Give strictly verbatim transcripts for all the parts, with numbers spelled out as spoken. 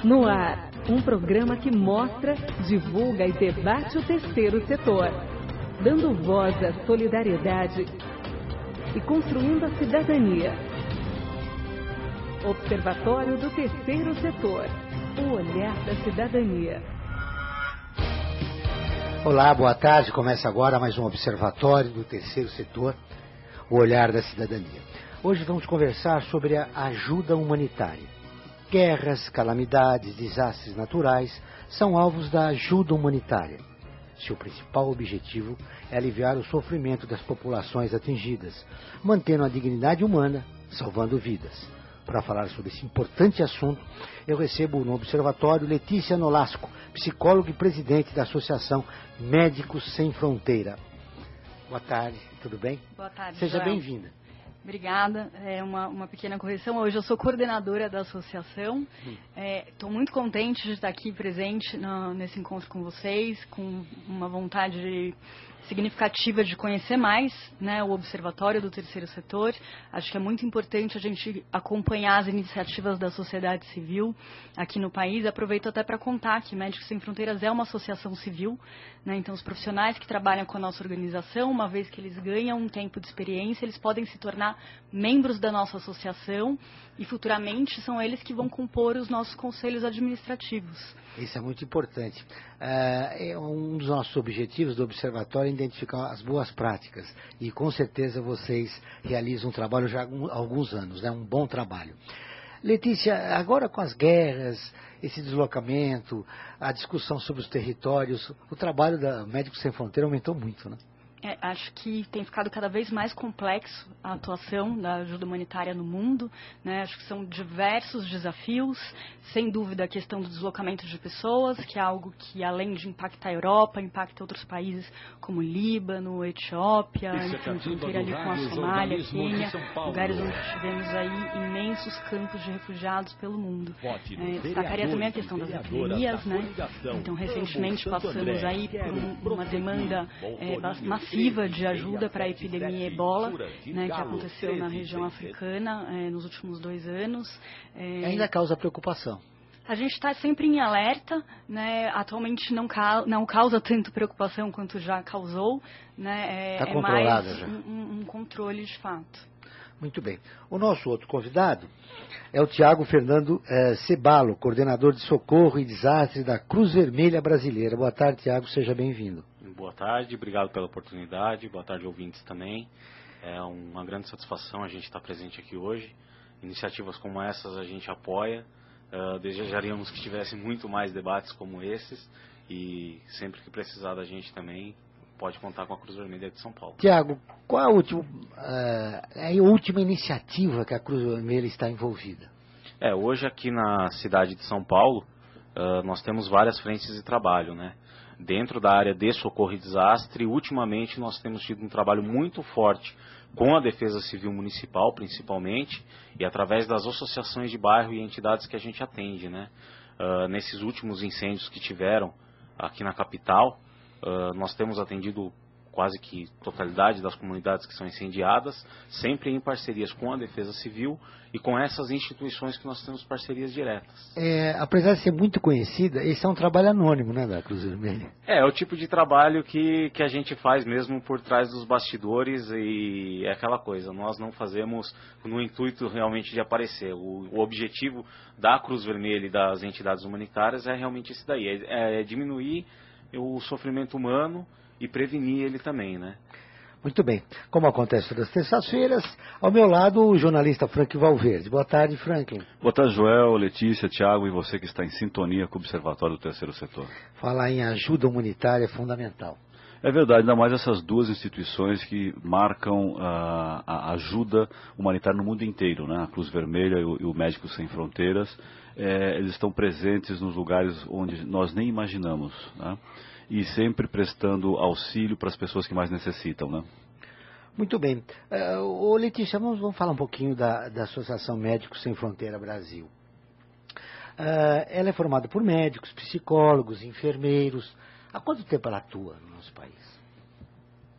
No ar, um programa que mostra, divulga e debate o terceiro setor, dando voz à solidariedade e construindo a cidadania. Observatório do Terceiro Setor, o olhar da cidadania. Olá, boa tarde. Começa agora mais um Observatório do Terceiro Setor, o olhar da cidadania. Hoje vamos conversar sobre a ajuda humanitária. Guerras, calamidades, desastres naturais são alvos da ajuda humanitária. Seu principal objetivo é aliviar o sofrimento das populações atingidas, mantendo a dignidade humana, salvando vidas. Para falar sobre esse importante assunto, eu recebo no Observatório Letícia Nolasco, psicóloga e presidente da Associação Médicos Sem Fronteira. Boa tarde, tudo bem? Boa tarde, Seja Joel. bem-vinda. Obrigada. É uma, uma pequena correção. Hoje eu sou coordenadora da associação. Estou é, muito contente de estar aqui presente no, nesse encontro com vocês, com uma vontade significativa de conhecer mais, né, o Observatório do Terceiro Setor. Acho que é muito importante a gente acompanhar as iniciativas da sociedade civil aqui no país. Aproveito até para contar que Médicos Sem Fronteiras é uma associação civil, né, então os profissionais que trabalham com a nossa organização, uma vez que eles ganham um tempo de experiência, eles podem se tornar membros da nossa associação e futuramente são eles que vão compor os nossos conselhos administrativos. Isso é muito importante. É um dos nossos objetivos do Observatório é identificar as boas práticas e com certeza vocês realizam um trabalho já há alguns anos, né? Um bom trabalho. Letícia, agora com as guerras, esse deslocamento, a discussão sobre os territórios, o trabalho da Médicos Sem Fronteira aumentou muito, né? É, acho que tem ficado cada vez mais complexo a atuação da ajuda humanitária no mundo, né? Acho que são diversos desafios, sem dúvida a questão do deslocamento de pessoas, que é algo que além de impactar a Europa, impacta outros países como Líbano, Etiópia, enfim, fronteira ali com a Somália, Quênia, lugares onde tivemos aí imensos campos de refugiados pelo mundo. É, destacaria também a questão das epidemias, né? Então recentemente passamos aí por um, uma demanda é, massiva de ajuda para a epidemia Ebola, né, que aconteceu na região africana é, nos últimos dois anos. É, Ainda causa preocupação. A gente está sempre em alerta, né, atualmente não, ca não causa tanto preocupação quanto já causou, né, é, Está é controlada mais já. Um, um controle de fato. Muito bem. O nosso outro convidado é o Tiago Fernando eh, Cebalo, coordenador de socorro e desastre da Cruz Vermelha Brasileira. Boa tarde, Tiago, seja bem-vindo. Boa tarde, obrigado pela oportunidade, boa tarde ouvintes também. É uma grande satisfação a gente estar presente aqui hoje. Iniciativas como essas a gente apoia, uh, desejaríamos que tivesse muito mais debates como esses e sempre que precisar da gente também pode contar com a Cruz Vermelha de São Paulo. Tiago, qual a última, uh, é a última iniciativa que a Cruz Vermelha está envolvida? É, hoje aqui na cidade de São Paulo uh, nós temos várias frentes de trabalho, né? Dentro da área de socorro e desastre, ultimamente nós temos tido um trabalho muito forte com a Defesa Civil Municipal, principalmente, e através das associações de bairro e entidades que a gente atende, né? Uh, nesses últimos incêndios que tiveram aqui na capital, uh, nós temos atendido quase que totalidade das comunidades que são incendiadas, sempre em parcerias com a Defesa Civil e com essas instituições que nós temos parcerias diretas. É, apesar de ser muito conhecida, esse é um trabalho anônimo, né, da Cruz Vermelha? É, é o tipo de trabalho que, que a gente faz mesmo por trás dos bastidores e é aquela coisa, nós não fazemos no intuito realmente de aparecer. O, o objetivo da Cruz Vermelha e das entidades humanitárias é realmente esse daí, é, é diminuir o sofrimento humano e prevenir ele também, né? Muito bem. Como acontece todas as terças-feiras, ao meu lado o jornalista Franklin Valverde. Boa tarde, Franklin. Boa tarde, Joel, Letícia, Tiago e você que está em sintonia com o Observatório do Terceiro Setor. Falar em ajuda humanitária é fundamental. É verdade, ainda mais essas duas instituições que marcam uh, a ajuda humanitária no mundo inteiro, né? A Cruz Vermelha e o, e o Médicos Sem Fronteiras, é, eles estão presentes nos lugares onde nós nem imaginamos, né? E sempre prestando auxílio para as pessoas que mais necessitam, né? Muito bem. Uh, ô Letícia, vamos, vamos falar um pouquinho da, da Associação Médicos Sem Fronteira Brasil. Uh, ela é formada por médicos, psicólogos, enfermeiros. Há quanto tempo ela atua no nosso país?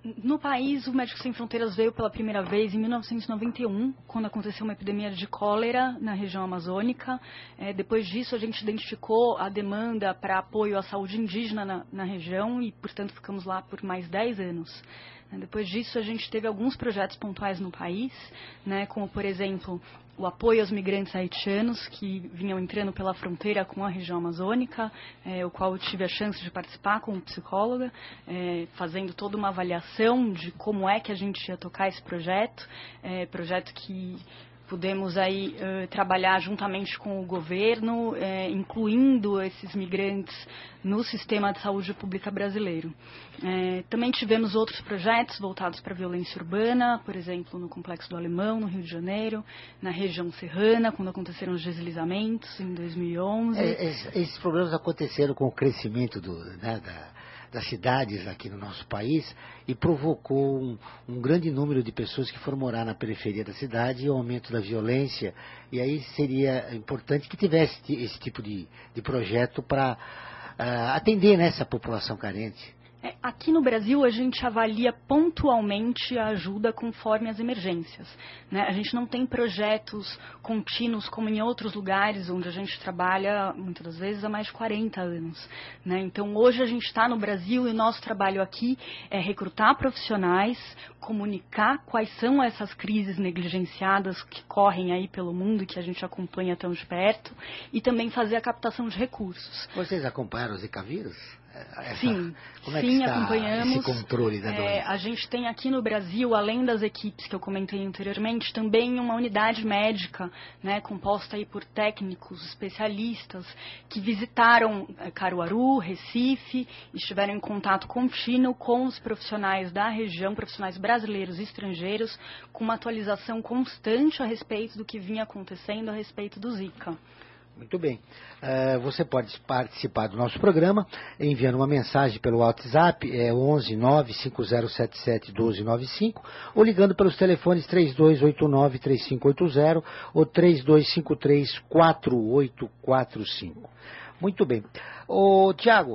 No país, o Médicos Sem Fronteiras veio pela primeira vez em mil novecentos e noventa e um, quando aconteceu uma epidemia de cólera na região amazônica. É, depois disso, a gente identificou a demanda para apoio à saúde indígena na, na região e, portanto, ficamos lá por mais dez anos. Depois disso, a gente teve alguns projetos pontuais no país, né, como, por exemplo, o apoio aos migrantes haitianos que vinham entrando pela fronteira com a região amazônica, é, o qual eu tive a chance de participar como psicóloga, é, fazendo toda uma avaliação de como é que a gente ia tocar esse projeto, é, projeto que pudemos aí uh, trabalhar juntamente com o governo, eh, incluindo esses migrantes no sistema de saúde pública brasileiro. Eh, também tivemos outros projetos voltados para a violência urbana, por exemplo, no Complexo do Alemão, no Rio de Janeiro, na região serrana, quando aconteceram os deslizamentos em dois mil e onze. É, esses problemas aconteceram com o crescimento do, né, da... das cidades aqui no nosso país e provocou um, um grande número de pessoas que foram morar na periferia da cidade e o aumento da violência. E aí seria importante que tivesse esse tipo de, de projeto para uh, atender nessa população carente. É, aqui no Brasil, a gente avalia pontualmente a ajuda conforme as emergências, né? A gente não tem projetos contínuos como em outros lugares onde a gente trabalha, muitas das vezes, há mais de quarenta anos, né? Então, hoje a gente está no Brasil e o nosso trabalho aqui é recrutar profissionais, comunicar quais são essas crises negligenciadas que correm aí pelo mundo e que a gente acompanha tão de perto e também fazer a captação de recursos. Vocês acompanharam o Zika vírus? Essa, sim, como é sim, que está acompanhamos. Esse controle da doença? É, a gente tem aqui no Brasil, além das equipes que eu comentei anteriormente, também uma unidade médica, né, composta aí por técnicos, especialistas, que visitaram é, Caruaru, Recife, estiveram em contato contínuo com os profissionais da região, profissionais brasileiros e estrangeiros, com uma atualização constante a respeito do que vinha acontecendo a respeito do Zika. Muito bem. Uh, você pode participar do nosso programa enviando uma mensagem pelo WhatsApp, é onze nove cinco zero sete sete um dois nove cinco, ou ligando pelos telefones três dois oito nove três cinco oito zero ou três dois cinco três quatro oito quatro cinco. Muito bem. Ô, Tiago,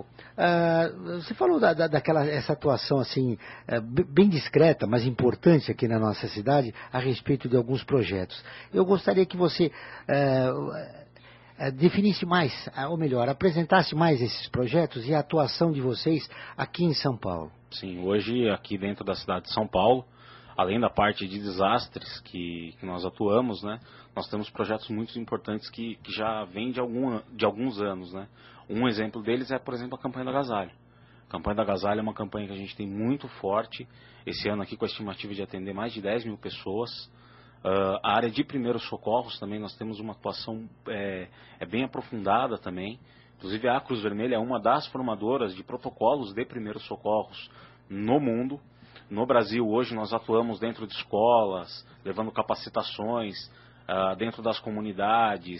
uh, você falou da, da, daquela essa atuação assim, uh, bem discreta, mas importante aqui na nossa cidade, a respeito de alguns projetos. Eu gostaria que você Uh, definisse mais, ou melhor, apresentasse mais esses projetos e a atuação de vocês aqui em São Paulo. Sim, hoje aqui dentro da cidade de São Paulo, além da parte de desastres que, que nós atuamos, né, nós temos projetos muito importantes que, que já vêm de, algum, de alguns anos, né. Um exemplo deles é, por exemplo, a campanha do agasalho. A campanha do agasalho é uma campanha que a gente tem muito forte, esse ano aqui com a estimativa de atender mais de dez mil pessoas. Uh, a área de primeiros socorros também, nós temos uma atuação é, é bem aprofundada também. Inclusive a Cruz Vermelha é uma das formadoras de protocolos de primeiros socorros no mundo. No Brasil hoje nós atuamos dentro de escolas, levando capacitações uh, dentro das comunidades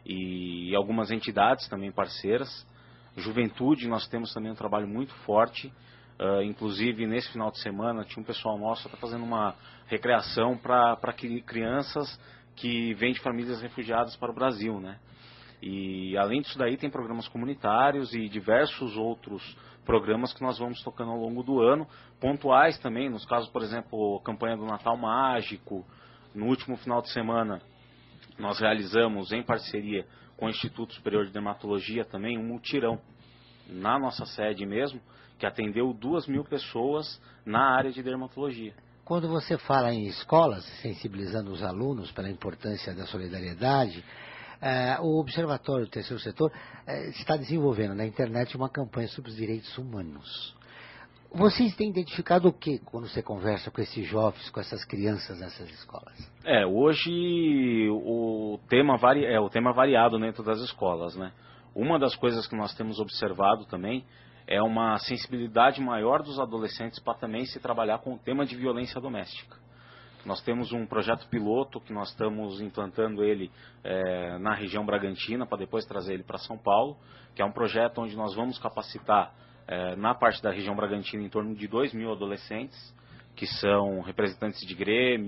e algumas entidades também parceiras. Juventude, nós temos também um trabalho muito forte. Uh, inclusive, nesse final de semana, tinha um pessoal nosso que está fazendo uma recreação para crianças que vêm de famílias refugiadas para o Brasil, né? E, além disso daí, tem programas comunitários e diversos outros programas que nós vamos tocando ao longo do ano, pontuais também, nos casos, por exemplo, a campanha do Natal Mágico. No último final de semana, nós realizamos, em parceria com o Instituto Superior de Dermatologia, também um mutirão na nossa sede mesmo, que atendeu duas mil pessoas na área de dermatologia. Quando você fala em escolas, sensibilizando os alunos pela importância da solidariedade, eh, o Observatório do Terceiro Setor eh, está desenvolvendo na internet uma campanha sobre os direitos humanos. Vocês têm identificado o que quando você conversa com esses jovens, com essas crianças nessas escolas? É, hoje o tema, vari... é, o tema variado dentro das escolas, né? Uma das coisas que nós temos observado também é uma sensibilidade maior dos adolescentes para também se trabalhar com o tema de violência doméstica. Nós temos um projeto piloto que nós estamos implantando ele é, na região Bragantina, para depois trazer ele para São Paulo, que é um projeto onde nós vamos capacitar é, na parte da região Bragantina em torno de dois mil adolescentes, que são representantes de grêmio,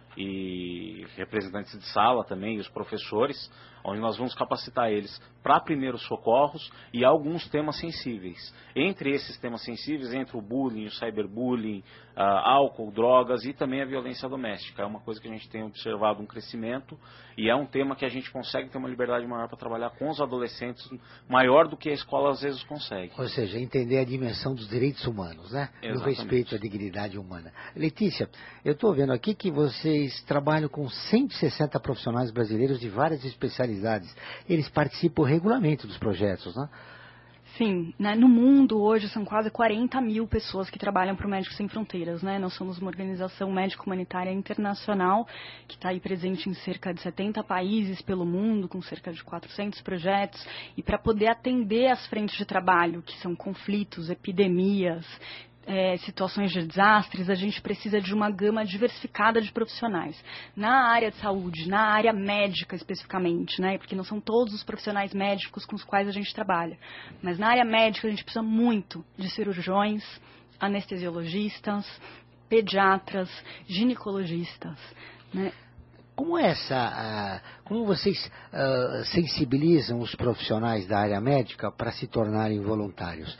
e representantes de sala também, e os professores, onde nós vamos capacitar eles para primeiros socorros e alguns temas sensíveis. Entre esses temas sensíveis, entre o bullying, o cyberbullying, uh, álcool, drogas e também a violência doméstica. É uma coisa que a gente tem observado um crescimento e é um tema que a gente consegue ter uma liberdade maior para trabalhar com os adolescentes, maior do que a escola às vezes consegue. Ou seja, entender a dimensão dos direitos humanos, né? Do respeito à dignidade humana. Letícia, eu estou vendo aqui que vocês trabalham com cento e sessenta profissionais brasileiros de várias especialidades. Eles participam regularmente dos projetos, né? Sim, né, no mundo hoje são quase quarenta mil pessoas que trabalham para o Médicos Sem Fronteiras, né? Nós somos uma organização médico-humanitária internacional que está aí presente em cerca de setenta países pelo mundo, com cerca de quatrocentos projetos, e para poder atender as frentes de trabalho, que são conflitos, epidemias, É, situações de desastres, a gente precisa de uma gama diversificada de profissionais. Na área de saúde, na área médica especificamente, né? Porque não são todos os profissionais médicos com os quais a gente trabalha. Mas na área médica a gente precisa muito de cirurgiões, anestesiologistas, pediatras, ginecologistas, né? Como é essa, uh, como vocês uh, sensibilizam os profissionais da área médica para se tornarem voluntários?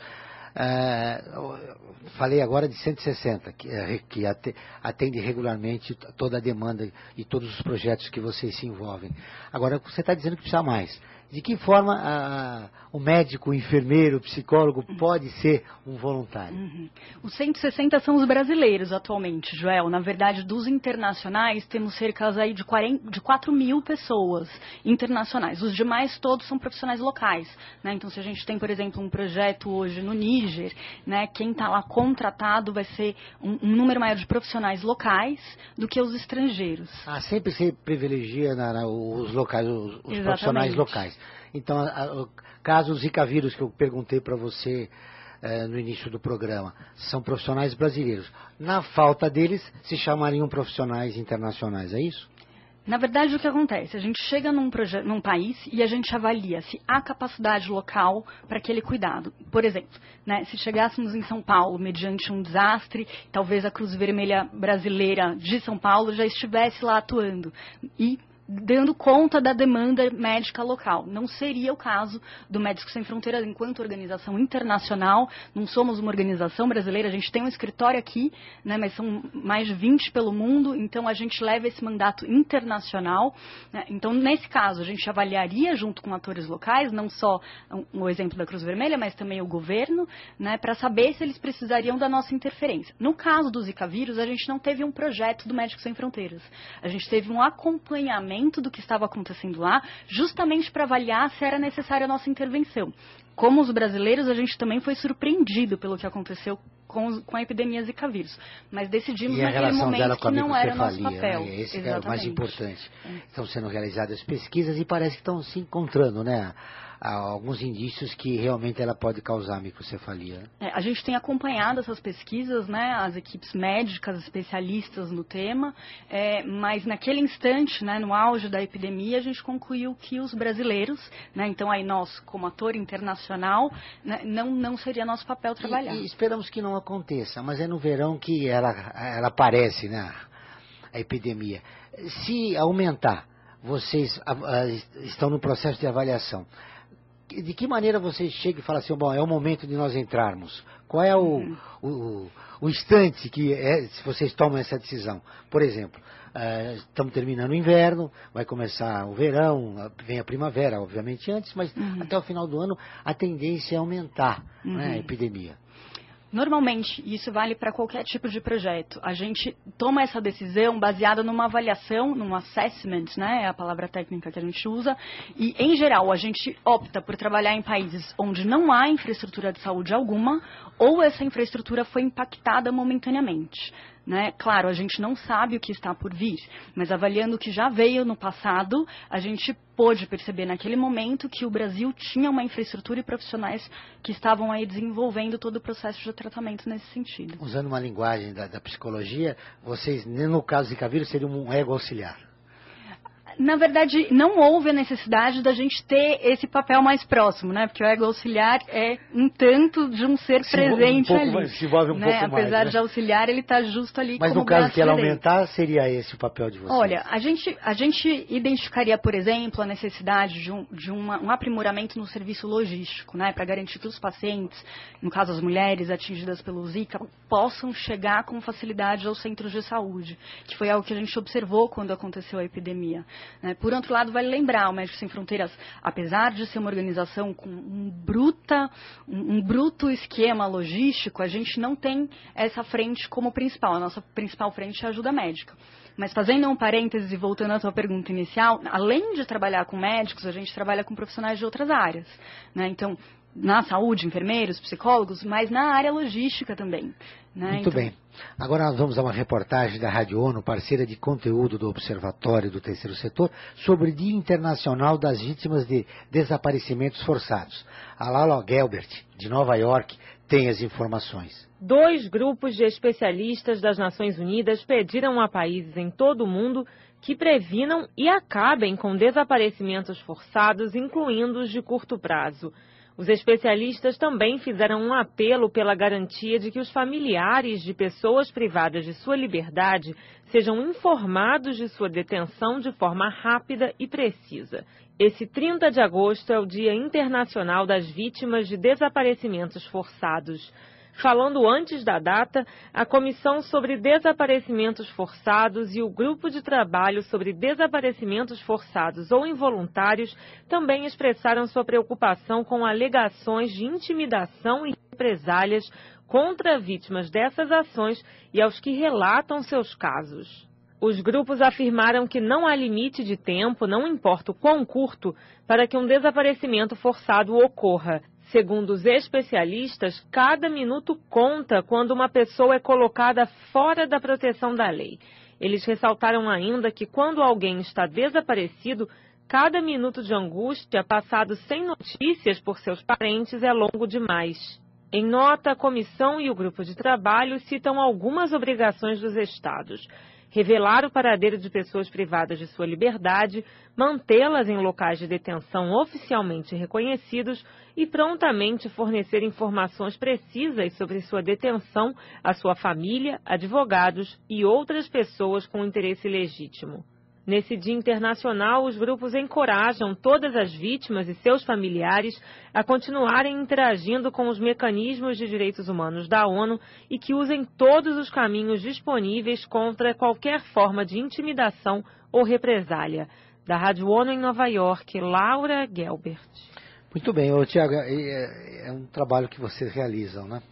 Uh, falei agora de cento e sessenta, que, que atende regularmente toda a demanda e todos os projetos que vocês se envolvem. Agora, você está dizendo que precisa mais. De que forma uh, o médico, o enfermeiro, o psicólogo pode ser um voluntário? Uhum. Os cento e sessenta são os brasileiros atualmente, Joel. Na verdade, dos internacionais, temos cerca aí de, quarenta, de quatro mil pessoas internacionais. Os demais todos são profissionais locais, né? Então, se a gente tem, por exemplo, um projeto hoje no Níger, né, quem está lá contratado vai ser um, um número maior de profissionais locais do que os estrangeiros. Ah, sempre se privilegia na, na, os locais, os, os profissionais locais. Então, a, a, o caso Zika vírus que eu perguntei para você eh, no início do programa, são profissionais brasileiros. Na falta deles, se chamariam profissionais internacionais, é isso? Na verdade, o que acontece? A gente chega num, num país e a gente avalia se há capacidade local para aquele cuidado. Por exemplo, né, se chegássemos em São Paulo mediante um desastre, talvez a Cruz Vermelha Brasileira de São Paulo já estivesse lá atuando e dando conta da demanda médica local. Não seria o caso do Médicos Sem Fronteiras enquanto organização internacional. Não somos uma organização brasileira, a gente tem um escritório aqui, né, mas são mais de vinte pelo mundo, então a gente leva esse mandato internacional. Né? Então, nesse caso, a gente avaliaria junto com atores locais, não só o exemplo da Cruz Vermelha, mas também o governo, né, para saber se eles precisariam da nossa interferência. No caso do Zika vírus, a gente não teve um projeto do Médicos Sem Fronteiras. A gente teve um acompanhamento do que estava acontecendo lá, justamente para avaliar se era necessária a nossa intervenção. Como os brasileiros, a gente também foi surpreendido pelo que aconteceu com, com a epidemia Zika vírus. Mas decidimos e naquele momento que não era nosso papel. Né? Esse é o mais importante. É. Estão sendo realizadas pesquisas e parece que estão se encontrando, né? Há alguns indícios que realmente ela pode causar microcefalia. É, a gente tem acompanhado essas pesquisas, né, as equipes médicas, especialistas no tema, é, mas naquele instante, né, no auge da epidemia, a gente concluiu que os brasileiros, né, então aí nós, como ator internacional, né, não, não seria nosso papel trabalhar. E, e esperamos que não aconteça, mas é no verão que ela, ela aparece, né, a epidemia. Se aumentar, vocês a, a, estão no processo de avaliação. De que maneira você chega e fala assim, bom, é o momento de nós entrarmos? Qual é o, uhum. o, o instante que é, se vocês tomam essa decisão? Por exemplo, uh, estamos terminando o inverno, vai começar o verão, vem a primavera, obviamente antes, mas uhum. até o final do ano a tendência é aumentar, uhum. né, a epidemia. Normalmente, isso vale para qualquer tipo de projeto. A gente toma essa decisão baseada numa avaliação, num assessment, né, é a palavra técnica que a gente usa, e, em geral, a gente opta por trabalhar em países onde não há infraestrutura de saúde alguma, ou essa infraestrutura foi impactada momentaneamente. Né? Claro, a gente não sabe o que está por vir, mas avaliando o que já veio no passado, a gente pôde perceber naquele momento que o Brasil tinha uma infraestrutura e profissionais que estavam aí desenvolvendo todo o processo de tratamento nesse sentido. Usando uma linguagem da, da psicologia, vocês, no caso de Zika vírus, seriam um ego auxiliar. Na verdade, não houve a necessidade da gente ter esse papel mais próximo, né? Porque o ego auxiliar é um tanto de um ser se presente um pouco, ali. Se envolve um né? pouco Apesar mais, né? de auxiliar, ele está justo ali Mas como no caso braço que ela direito. aumentar, seria esse o papel de vocês? Olha, a gente, a gente identificaria, por exemplo, a necessidade de um, de uma, um aprimoramento no serviço logístico, né? Para garantir que os pacientes, no caso as mulheres atingidas pelo Zika, possam chegar com facilidade aos centros de saúde, que foi algo que a gente observou quando aconteceu a epidemia. Né? Por outro lado, vale lembrar, o Médicos Sem Fronteiras, apesar de ser uma organização com um, bruta, um, um bruto esquema logístico, a gente não tem essa frente como principal. A nossa principal frente é a ajuda médica. Mas fazendo um parênteses e voltando à sua pergunta inicial, além de trabalhar com médicos, a gente trabalha com profissionais de outras áreas. Né? Então, na saúde, enfermeiros, psicólogos, mas na área logística também. Né? Muito então... bem. Agora nós vamos a uma reportagem da Rádio ONU, parceira de conteúdo do Observatório do Terceiro Setor, sobre o Dia Internacional das Vítimas de Desaparecimentos Forçados. A Laura Gelbert, de Nova York, tem as informações. Dois grupos de especialistas das Nações Unidas pediram a países em todo o mundo que previnam e acabem com desaparecimentos forçados, incluindo os de curto prazo. Os especialistas também fizeram um apelo pela garantia de que os familiares de pessoas privadas de sua liberdade sejam informados de sua detenção de forma rápida e precisa. Esse trinta de agosto é o Dia Internacional das Vítimas de Desaparecimentos Forçados. Falando antes da data, a Comissão sobre Desaparecimentos Forçados e o Grupo de Trabalho sobre Desaparecimentos Forçados ou Involuntários também expressaram sua preocupação com alegações de intimidação e represálias contra vítimas dessas ações e aos que relatam seus casos. Os grupos afirmaram que não há limite de tempo, não importa o quão curto, para que um desaparecimento forçado ocorra. Segundo os especialistas, cada minuto conta quando uma pessoa é colocada fora da proteção da lei. Eles ressaltaram ainda que quando alguém está desaparecido, cada minuto de angústia passado sem notícias por seus parentes é longo demais. Em nota, a comissão e o grupo de trabalho citam algumas obrigações dos estados: revelar o paradeiro de pessoas privadas de sua liberdade, mantê-las em locais de detenção oficialmente reconhecidos e prontamente fornecer informações precisas sobre sua detenção à sua família, advogados e outras pessoas com interesse legítimo. Nesse Dia Internacional, os grupos encorajam todas as vítimas e seus familiares a continuarem interagindo com os mecanismos de direitos humanos da ONU e que usem todos os caminhos disponíveis contra qualquer forma de intimidação ou represália. Da Rádio ONU em Nova York, Laura Gelbert. Muito bem, Tiago, é, é um trabalho que vocês realizam, né?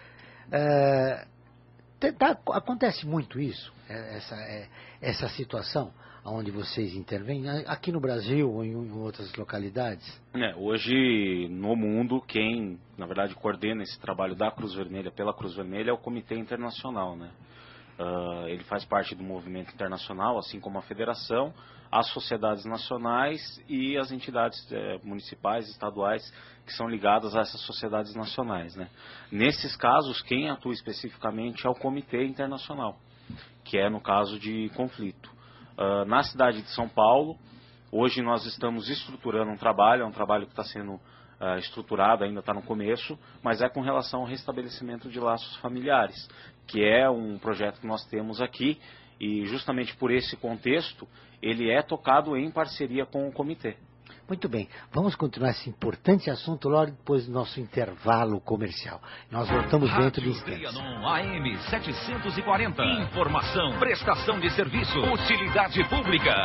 É, tá, acontece muito isso, essa, é, essa situação onde vocês intervêm, aqui no Brasil ou em, em outras localidades? É, hoje, no mundo, quem, na verdade, coordena esse trabalho da Cruz Vermelha pela Cruz Vermelha é o Comitê Internacional, né? Uh, ele faz parte do movimento internacional, assim como a federação, as sociedades nacionais e as entidades eh, municipais, estaduais, que são ligadas a essas sociedades nacionais, né? Nesses casos, quem atua especificamente é o Comitê Internacional, que é no caso de conflito. Uh, na cidade de São Paulo, hoje nós estamos estruturando um trabalho, é um trabalho que está sendo uh, estruturado, ainda está no começo, mas é com relação ao restabelecimento de laços familiares, que é um projeto que nós temos aqui, e justamente por esse contexto, ele é tocado em parceria com o comitê. Muito bem, vamos continuar esse importante assunto logo depois do nosso intervalo comercial. Nós voltamos dentro de instantes. A M setecentos e quarenta. Informação, prestação de serviço, utilidade pública.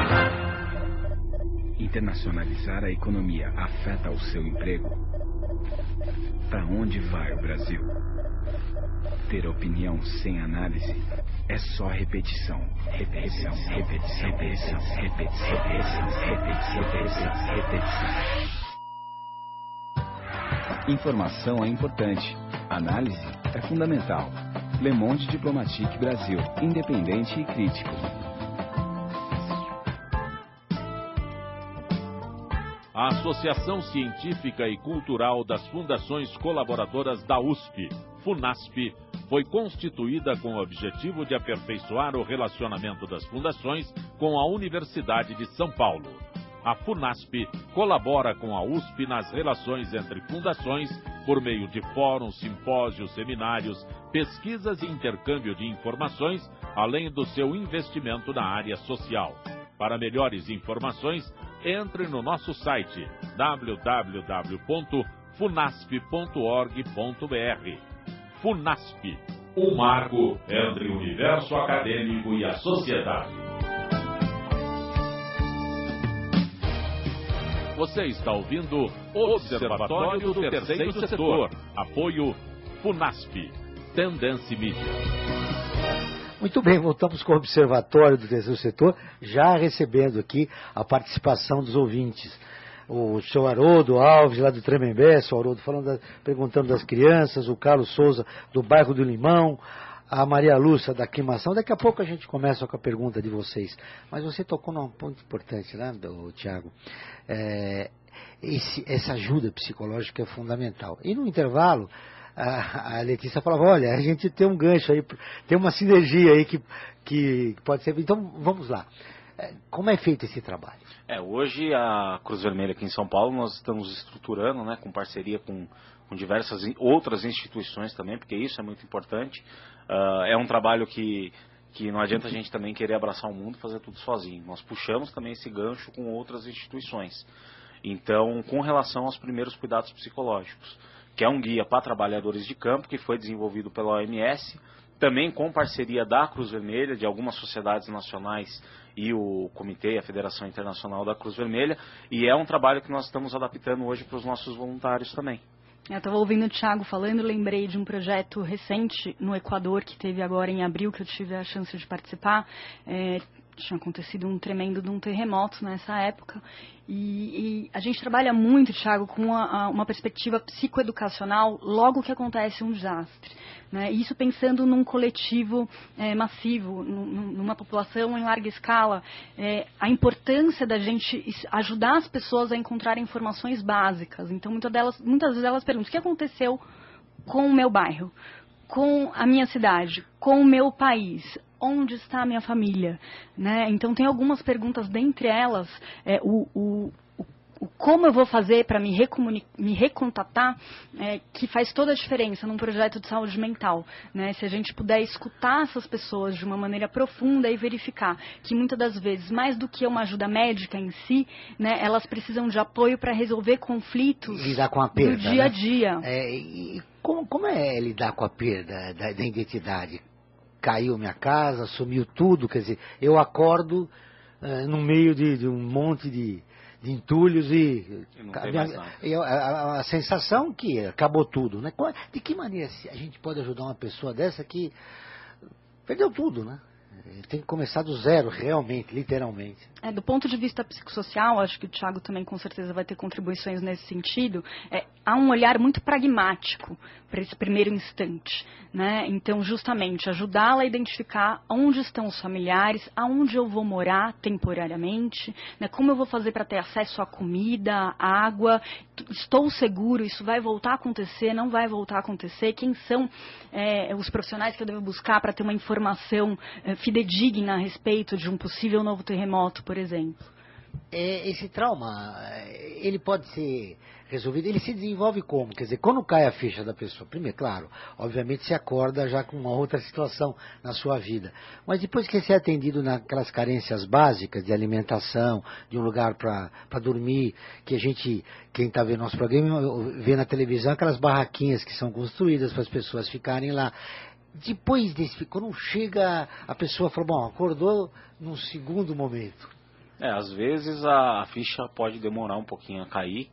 Internacionalizar a economia afeta o seu emprego? Para onde vai o Brasil? Ter opinião sem análise é só repetição, repetição, repetição, repetição, repetição, repetição, repetição, repetição. Informação é importante, análise é fundamental. Le Monde Diplomatique Brasil, independente e crítico. A Associação Científica e Cultural das Fundações Colaboradoras da U S P, FUNASP, foi constituída com o objetivo de aperfeiçoar o relacionamento das fundações com a Universidade de São Paulo. A FUNASP colabora com a U S P nas relações entre fundações por meio de fóruns, simpósios, seminários, pesquisas e intercâmbio de informações, além do seu investimento na área social. Para melhores informações, entre no nosso site w w w ponto funasp ponto org ponto b r. FUNASP, um marco entre o universo acadêmico e a sociedade. Você está ouvindo o Observatório do Terceiro Setor. Apoio FUNASP, Tendência Mídia. Muito bem, voltamos com o Observatório do Terceiro Setor, já recebendo aqui a participação dos ouvintes. O senhor Haroldo Alves, lá do Tremembé, o senhor Haroldo falando da, perguntando das crianças, o Carlos Souza, do bairro do Limão, a Maria Lúcia, da Aclimação. Daqui a pouco a gente começa com a pergunta de vocês. Mas você tocou num ponto importante, né, Tiago? É, esse, essa ajuda psicológica é fundamental. E no intervalo, a, a Letícia falava, olha, a gente tem um gancho aí, tem uma sinergia aí que, que pode ser... Então, vamos lá. Como é feito esse trabalho? É, hoje a Cruz Vermelha aqui em São Paulo nós estamos estruturando, né, com parceria com, com diversas outras instituições também, porque isso é muito importante. Uh, é um trabalho que, que não adianta a gente também querer abraçar o mundo e fazer tudo sozinho. Nós puxamos também esse gancho com outras instituições. Então, com relação aos primeiros cuidados psicológicos, que é um guia para trabalhadores de campo, que foi desenvolvido pela O M S, também com parceria da Cruz Vermelha, de algumas sociedades nacionais e o Comitê, a Federação Internacional da Cruz Vermelha, e é um trabalho que nós estamos adaptando hoje para os nossos voluntários também. Eu estava ouvindo o Thiago falando, lembrei de um projeto recente no Equador, que teve agora em abril, que eu tive a chance de participar. É, tinha acontecido um tremendo de um terremoto nessa época. E, e a gente trabalha muito, Thiago, com a, a, uma perspectiva psicoeducacional logo que acontece um desastre. Né? Isso pensando num coletivo é, massivo, num, numa população em larga escala. É, a importância da gente ajudar as pessoas a encontrarem informações básicas. Então, muitas, delas, muitas vezes elas perguntam, o que aconteceu com o meu bairro, com a minha cidade, com o meu país? Onde está a minha família? Né? Então, tem algumas perguntas, dentre elas, é, o, o, o como eu vou fazer para me, me recontatar, é, que faz toda a diferença num projeto de saúde mental. Né? Se a gente puder escutar essas pessoas de uma maneira profunda e verificar que, muitas das vezes, mais do que uma ajuda médica em si, né, elas precisam de apoio para resolver conflitos lidar com a perda, do dia a né? dia. É, e como, como é lidar com a perda da, da identidade? Caiu minha casa, sumiu tudo, quer dizer, eu acordo uh, no meio de, de um monte de, de entulhos e, e não a, tem minha, mais nada. eu, a, a sensação que acabou tudo, né? De que maneira a gente pode ajudar uma pessoa dessa que perdeu tudo, né? Tem que começar do zero, realmente, literalmente. É, do ponto de vista psicossocial, acho que o Thiago também com certeza vai ter contribuições nesse sentido, é, há um olhar muito pragmático para esse primeiro instante. Né? Então, justamente, ajudá-la a identificar onde estão os familiares, aonde eu vou morar temporariamente, né? Como eu vou fazer para ter acesso à comida, à água, estou seguro, isso vai voltar a acontecer, não vai voltar a acontecer, quem são é, os profissionais que eu devo buscar para ter uma informação é, fidedigna a respeito de um possível novo terremoto, por exemplo. É, esse trauma, ele pode ser resolvido, ele se desenvolve como? Quer dizer, quando cai a ficha da pessoa, primeiro, claro, obviamente se acorda já com uma outra situação na sua vida, mas depois que você é atendido naquelas carências básicas de alimentação, de um lugar para dormir, que a gente, quem está vendo nosso programa, vê na televisão aquelas barraquinhas que são construídas para as pessoas ficarem lá. Depois desse, quando chega, a pessoa fala, bom, acordou num segundo momento. É, às vezes a, a ficha pode demorar um pouquinho a cair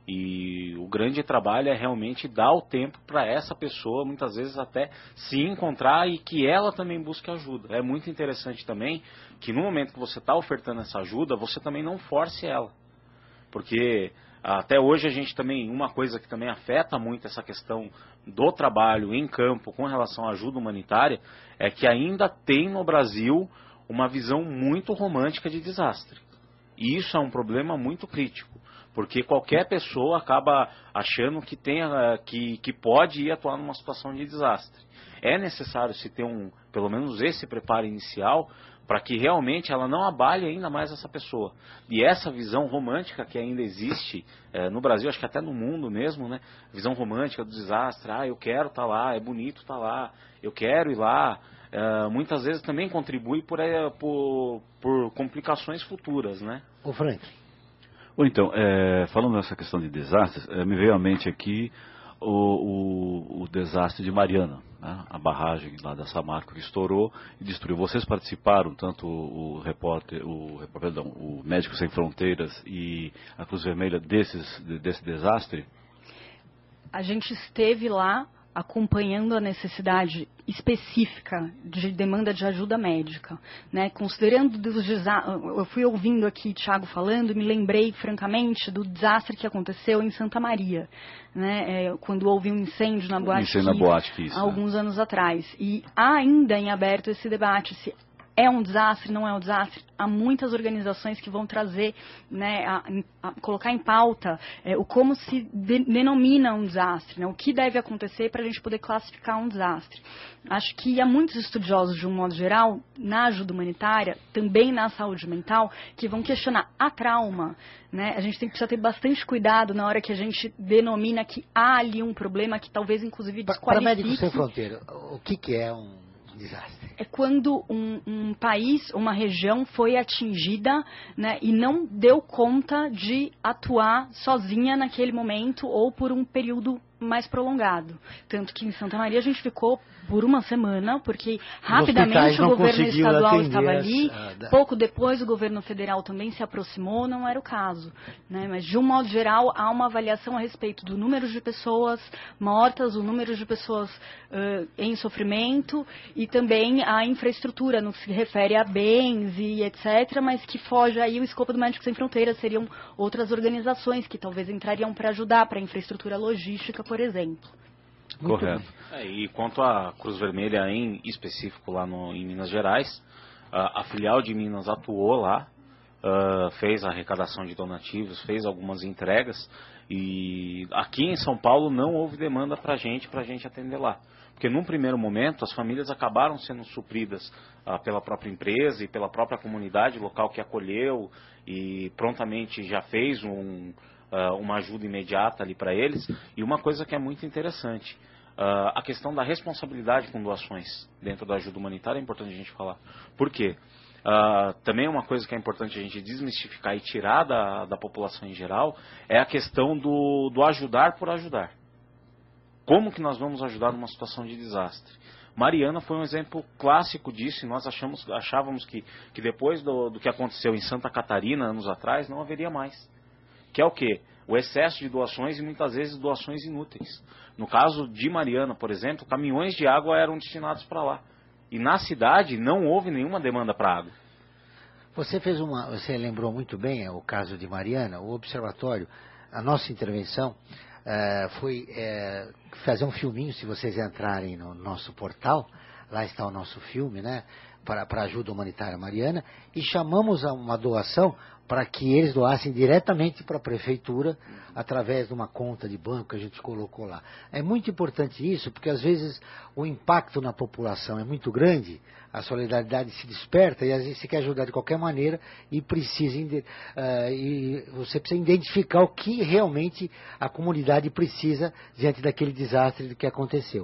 e o grande trabalho é realmente dar o tempo para essa pessoa, muitas vezes até se encontrar e que ela também busque ajuda. É muito interessante também que no momento que você está ofertando essa ajuda, você também não force ela. Porque até hoje a gente também, uma coisa que também afeta muito essa questão do trabalho em campo com relação à ajuda humanitária, é que ainda tem no Brasil uma visão muito romântica de desastre. E isso é um problema muito crítico, Porque qualquer pessoa acaba achando que, tem, que, que pode ir atuar numa situação de desastre. É necessário se ter um, pelo menos esse preparo inicial, para que realmente ela não abale ainda mais essa pessoa. E essa visão romântica que ainda existe é, no Brasil, acho que até no mundo mesmo, né? Visão romântica do desastre, ah, eu quero estar lá, é bonito estar lá, eu quero ir lá, é, muitas vezes também contribui por, é, por, por complicações futuras, né? Ô Frank. Ou então, é, falando nessa questão de desastres, é, me veio à mente aqui O, o, o desastre de Mariana, né? A barragem lá da Samarco que estourou e destruiu. Vocês participaram, tanto o, o repórter, o, perdão, o Médicos Sem Fronteiras e a Cruz Vermelha desses, desse desastre? A gente esteve lá acompanhando a necessidade específica de demanda de ajuda médica, né? Considerando dos desastres, eu fui ouvindo aqui Thiago falando e me lembrei francamente do desastre que aconteceu em Santa Maria, né? É, quando houve um incêndio na Boate Kiss, na Boate Kiss, há alguns né? anos atrás, e há ainda em aberto esse debate se é um desastre, não é um desastre. Há muitas organizações que vão trazer, né, a, a colocar em pauta é, o como se de, denomina um desastre, né, o que deve acontecer para a gente poder classificar um desastre. Acho que há muitos estudiosos, de um modo geral, na ajuda humanitária, também na saúde mental, que vão questionar a trauma. Né? A gente tem que precisar ter bastante cuidado na hora que a gente denomina que há ali um problema que talvez, inclusive, desqualifique... Para Médicos Sem Fronteira, o que, que é um desastre? É quando um, um país, uma região foi atingida, né, e não deu conta de atuar sozinha naquele momento ou por um período mais prolongado. Tanto que em Santa Maria a gente ficou por uma semana, porque rapidamente o governo estadual estava ali, a... pouco depois o governo federal também se aproximou, não era o caso. Né? Mas, de um modo geral, há uma avaliação a respeito do número de pessoas mortas, o número de pessoas uh, em sofrimento e também a infraestrutura no que se refere a bens e etcétera, mas que foge aí o escopo do Médicos Sem Fronteiras, seriam outras organizações que talvez entrariam para ajudar, para a infraestrutura logística, por exemplo. Muito Correto. É, e quanto à Cruz Vermelha em específico lá no, em Minas Gerais, a, a filial de Minas atuou lá, uh, fez a arrecadação de donativos, fez algumas entregas, e aqui em São Paulo não houve demanda para a gente, para a gente atender lá. Porque num primeiro momento as famílias acabaram sendo supridas uh, pela própria empresa e pela própria comunidade local que acolheu e prontamente já fez um... Uh, uma ajuda imediata ali para eles. E uma coisa que é muito interessante, uh, a questão da responsabilidade com doações dentro da ajuda humanitária é importante a gente falar. Por quê? Uh, também uma coisa que é importante a gente desmistificar e tirar da, da população em geral é a questão do, do ajudar por ajudar. Como que nós vamos ajudar numa situação de desastre? Mariana foi um exemplo clássico disso, e nós achamos, achávamos que, que depois do, do que aconteceu em Santa Catarina anos atrás não haveria mais. Que é o quê? O excesso de doações e muitas vezes doações inúteis. No caso de Mariana, por exemplo, caminhões de água eram destinados para lá. E na cidade não houve nenhuma demanda para água. Você fez uma, você lembrou muito bem o caso de Mariana, o observatório, a nossa intervenção é, foi é, fazer um filminho, se vocês entrarem no nosso portal, lá está o nosso filme, né, para a ajuda humanitária Mariana, e chamamos a uma doação para que eles doassem diretamente para a prefeitura, através de uma conta de banco que a gente colocou lá. É muito importante isso, porque às vezes o impacto na população é muito grande, a solidariedade se desperta e às vezes você quer ajudar de qualquer maneira e precisa uh, e você precisa identificar o que realmente a comunidade precisa diante daquele desastre que aconteceu.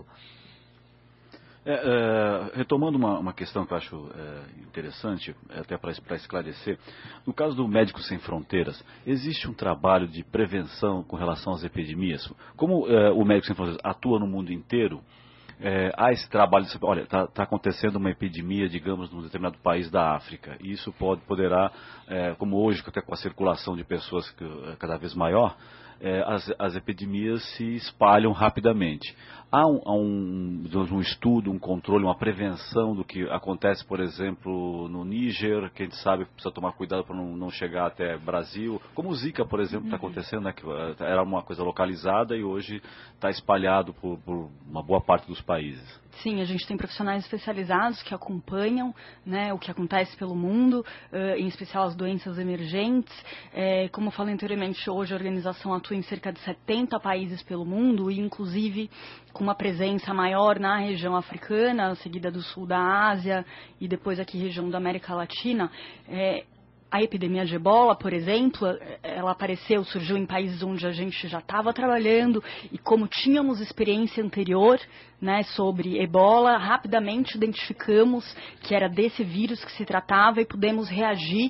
É, é, retomando uma, uma questão que eu acho é, interessante, até para esclarecer, no caso do Médicos Sem Fronteiras, existe um trabalho de prevenção com relação às epidemias? Como é, o Médicos Sem Fronteiras atua no mundo inteiro, é, há esse trabalho de, olha, está tá acontecendo uma epidemia, digamos, num determinado país da África, e isso pode, poderá, é, como hoje, até com a circulação de pessoas que, é, cada vez maior, é, as, as epidemias se espalham rapidamente. Há um, há um, um estudo, um controle, uma prevenção do que acontece, por exemplo, no Níger, que a gente sabe que precisa tomar cuidado para não, não chegar até Brasil, como o Zika, por exemplo, está acontecendo, né, que era uma coisa localizada e hoje está espalhado por, por uma boa parte dos países. Sim, a gente tem profissionais especializados que acompanham, né, o que acontece pelo mundo, uh, em especial as doenças emergentes. É, como eu falei anteriormente, hoje a organização atua em cerca de setenta países pelo mundo, e inclusive com uma presença maior na região africana, seguida do sul da Ásia e depois aqui região da América Latina. É, A epidemia de ebola, por exemplo, ela apareceu, surgiu em países onde a gente já estava trabalhando, e como tínhamos experiência anterior, né, sobre ebola, rapidamente identificamos que era desse vírus que se tratava e pudemos reagir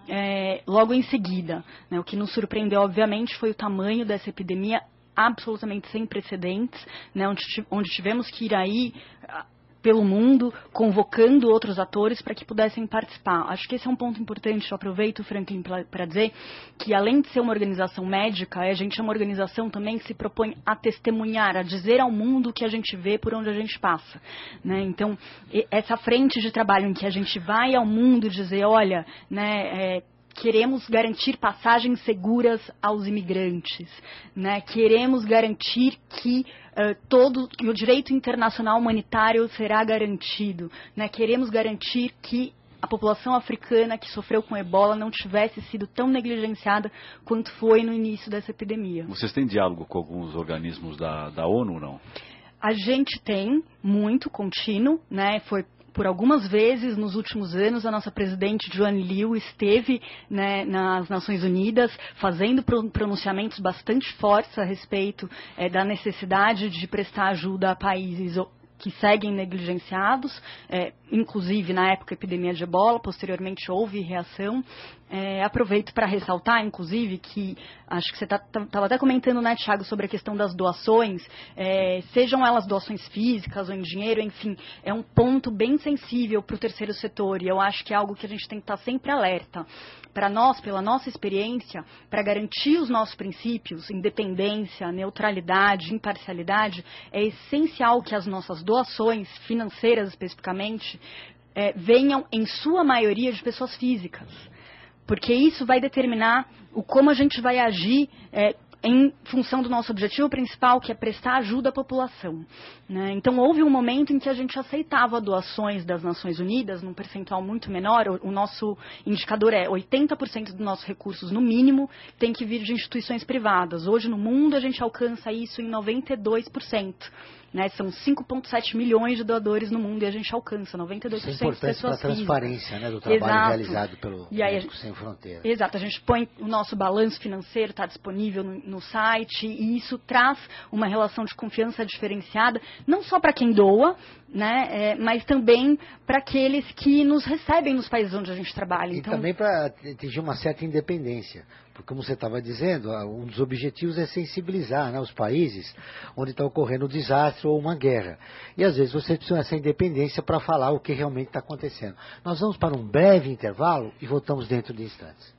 é, logo em seguida. Né. O que nos surpreendeu, obviamente, foi o tamanho dessa epidemia, absolutamente sem precedentes, né, onde, onde tivemos que ir aí pelo mundo, convocando outros atores para que pudessem participar. Acho que esse é um ponto importante. Eu aproveito, Franklin, para dizer que, além de ser uma organização médica, a gente é uma organização também que se propõe a testemunhar, a dizer ao mundo o que a gente vê por onde a gente passa. Né? Então, essa frente de trabalho em que a gente vai ao mundo dizer, olha, né, é, queremos garantir passagens seguras aos imigrantes, né? Queremos garantir que uh, todo que o direito internacional humanitário será garantido, né? Queremos garantir que a população africana que sofreu com ebola não tivesse sido tão negligenciada quanto foi no início dessa epidemia. Vocês têm diálogo com alguns organismos da, da ONU ou não? A gente tem muito contínuo, né? Foi por algumas vezes nos últimos anos, a nossa presidente Joanne Liu esteve, né, nas Nações Unidas fazendo pronunciamentos bastante fortes a respeito é, da necessidade de prestar ajuda a países que seguem negligenciados, é, inclusive na época da epidemia de ebola, posteriormente houve reação. É, aproveito para ressaltar, inclusive, que acho que você estava tá, tá, até comentando, né, Thiago, sobre a questão das doações, é, sejam elas doações físicas ou em dinheiro, enfim, é um ponto bem sensível para o terceiro setor, e eu acho que é algo que a gente tem que estar sempre alerta. Para nós, pela nossa experiência, para garantir os nossos princípios, independência, neutralidade, imparcialidade, é essencial que as nossas doações financeiras, especificamente, é, venham, em sua maioria, de pessoas físicas. Porque isso vai determinar o como a gente vai agir é, em função do nosso objetivo principal, que é prestar ajuda à população. Né? Então, houve um momento em que a gente aceitava doações das Nações Unidas, num percentual muito menor. O, o nosso indicador é oitenta por cento dos nossos recursos, no mínimo, tem que vir de instituições privadas. Hoje, no mundo, a gente alcança isso em noventa e dois por cento. Né, são cinco vírgula sete milhões de doadores no mundo e a gente alcança noventa e dois por cento das pessoas. Isso é importante para a transparência, né, do trabalho Exato. realizado pelo Médicos Sem Fronteiras. Exato, a gente põe o nosso balanço financeiro, está disponível no, no site, e isso traz uma relação de confiança diferenciada, não só para quem doa, né, é, mas também para aqueles que nos recebem nos países onde a gente trabalha. E então... também para atingir uma certa independência. Porque, como você estava dizendo, um dos objetivos é sensibilizar, né, os países onde está ocorrendo um desastre ou uma guerra. E, às vezes, você precisa dessa independência para falar o que realmente está acontecendo. Nós vamos para um breve intervalo e voltamos dentro de instantes.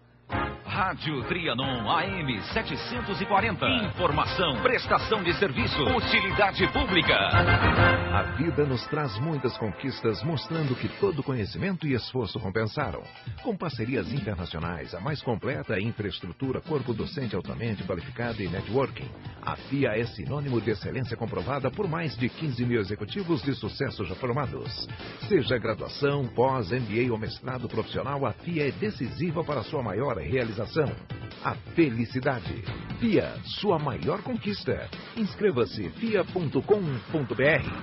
Rádio Trianon A M setecentos e quarenta. Informação, prestação de serviço, utilidade pública. A vida nos traz muitas conquistas, mostrando que todo conhecimento e esforço compensaram. Com parcerias internacionais, a mais completa infraestrutura, corpo docente altamente qualificado e networking, a F I A é sinônimo de excelência comprovada por mais de quinze mil executivos de sucesso já formados. Seja graduação, pós, M B A ou mestrado profissional, a F I A é decisiva para a sua maior realização. A felicidade. F I A, sua maior conquista. Inscreva-se f i a ponto com ponto b r.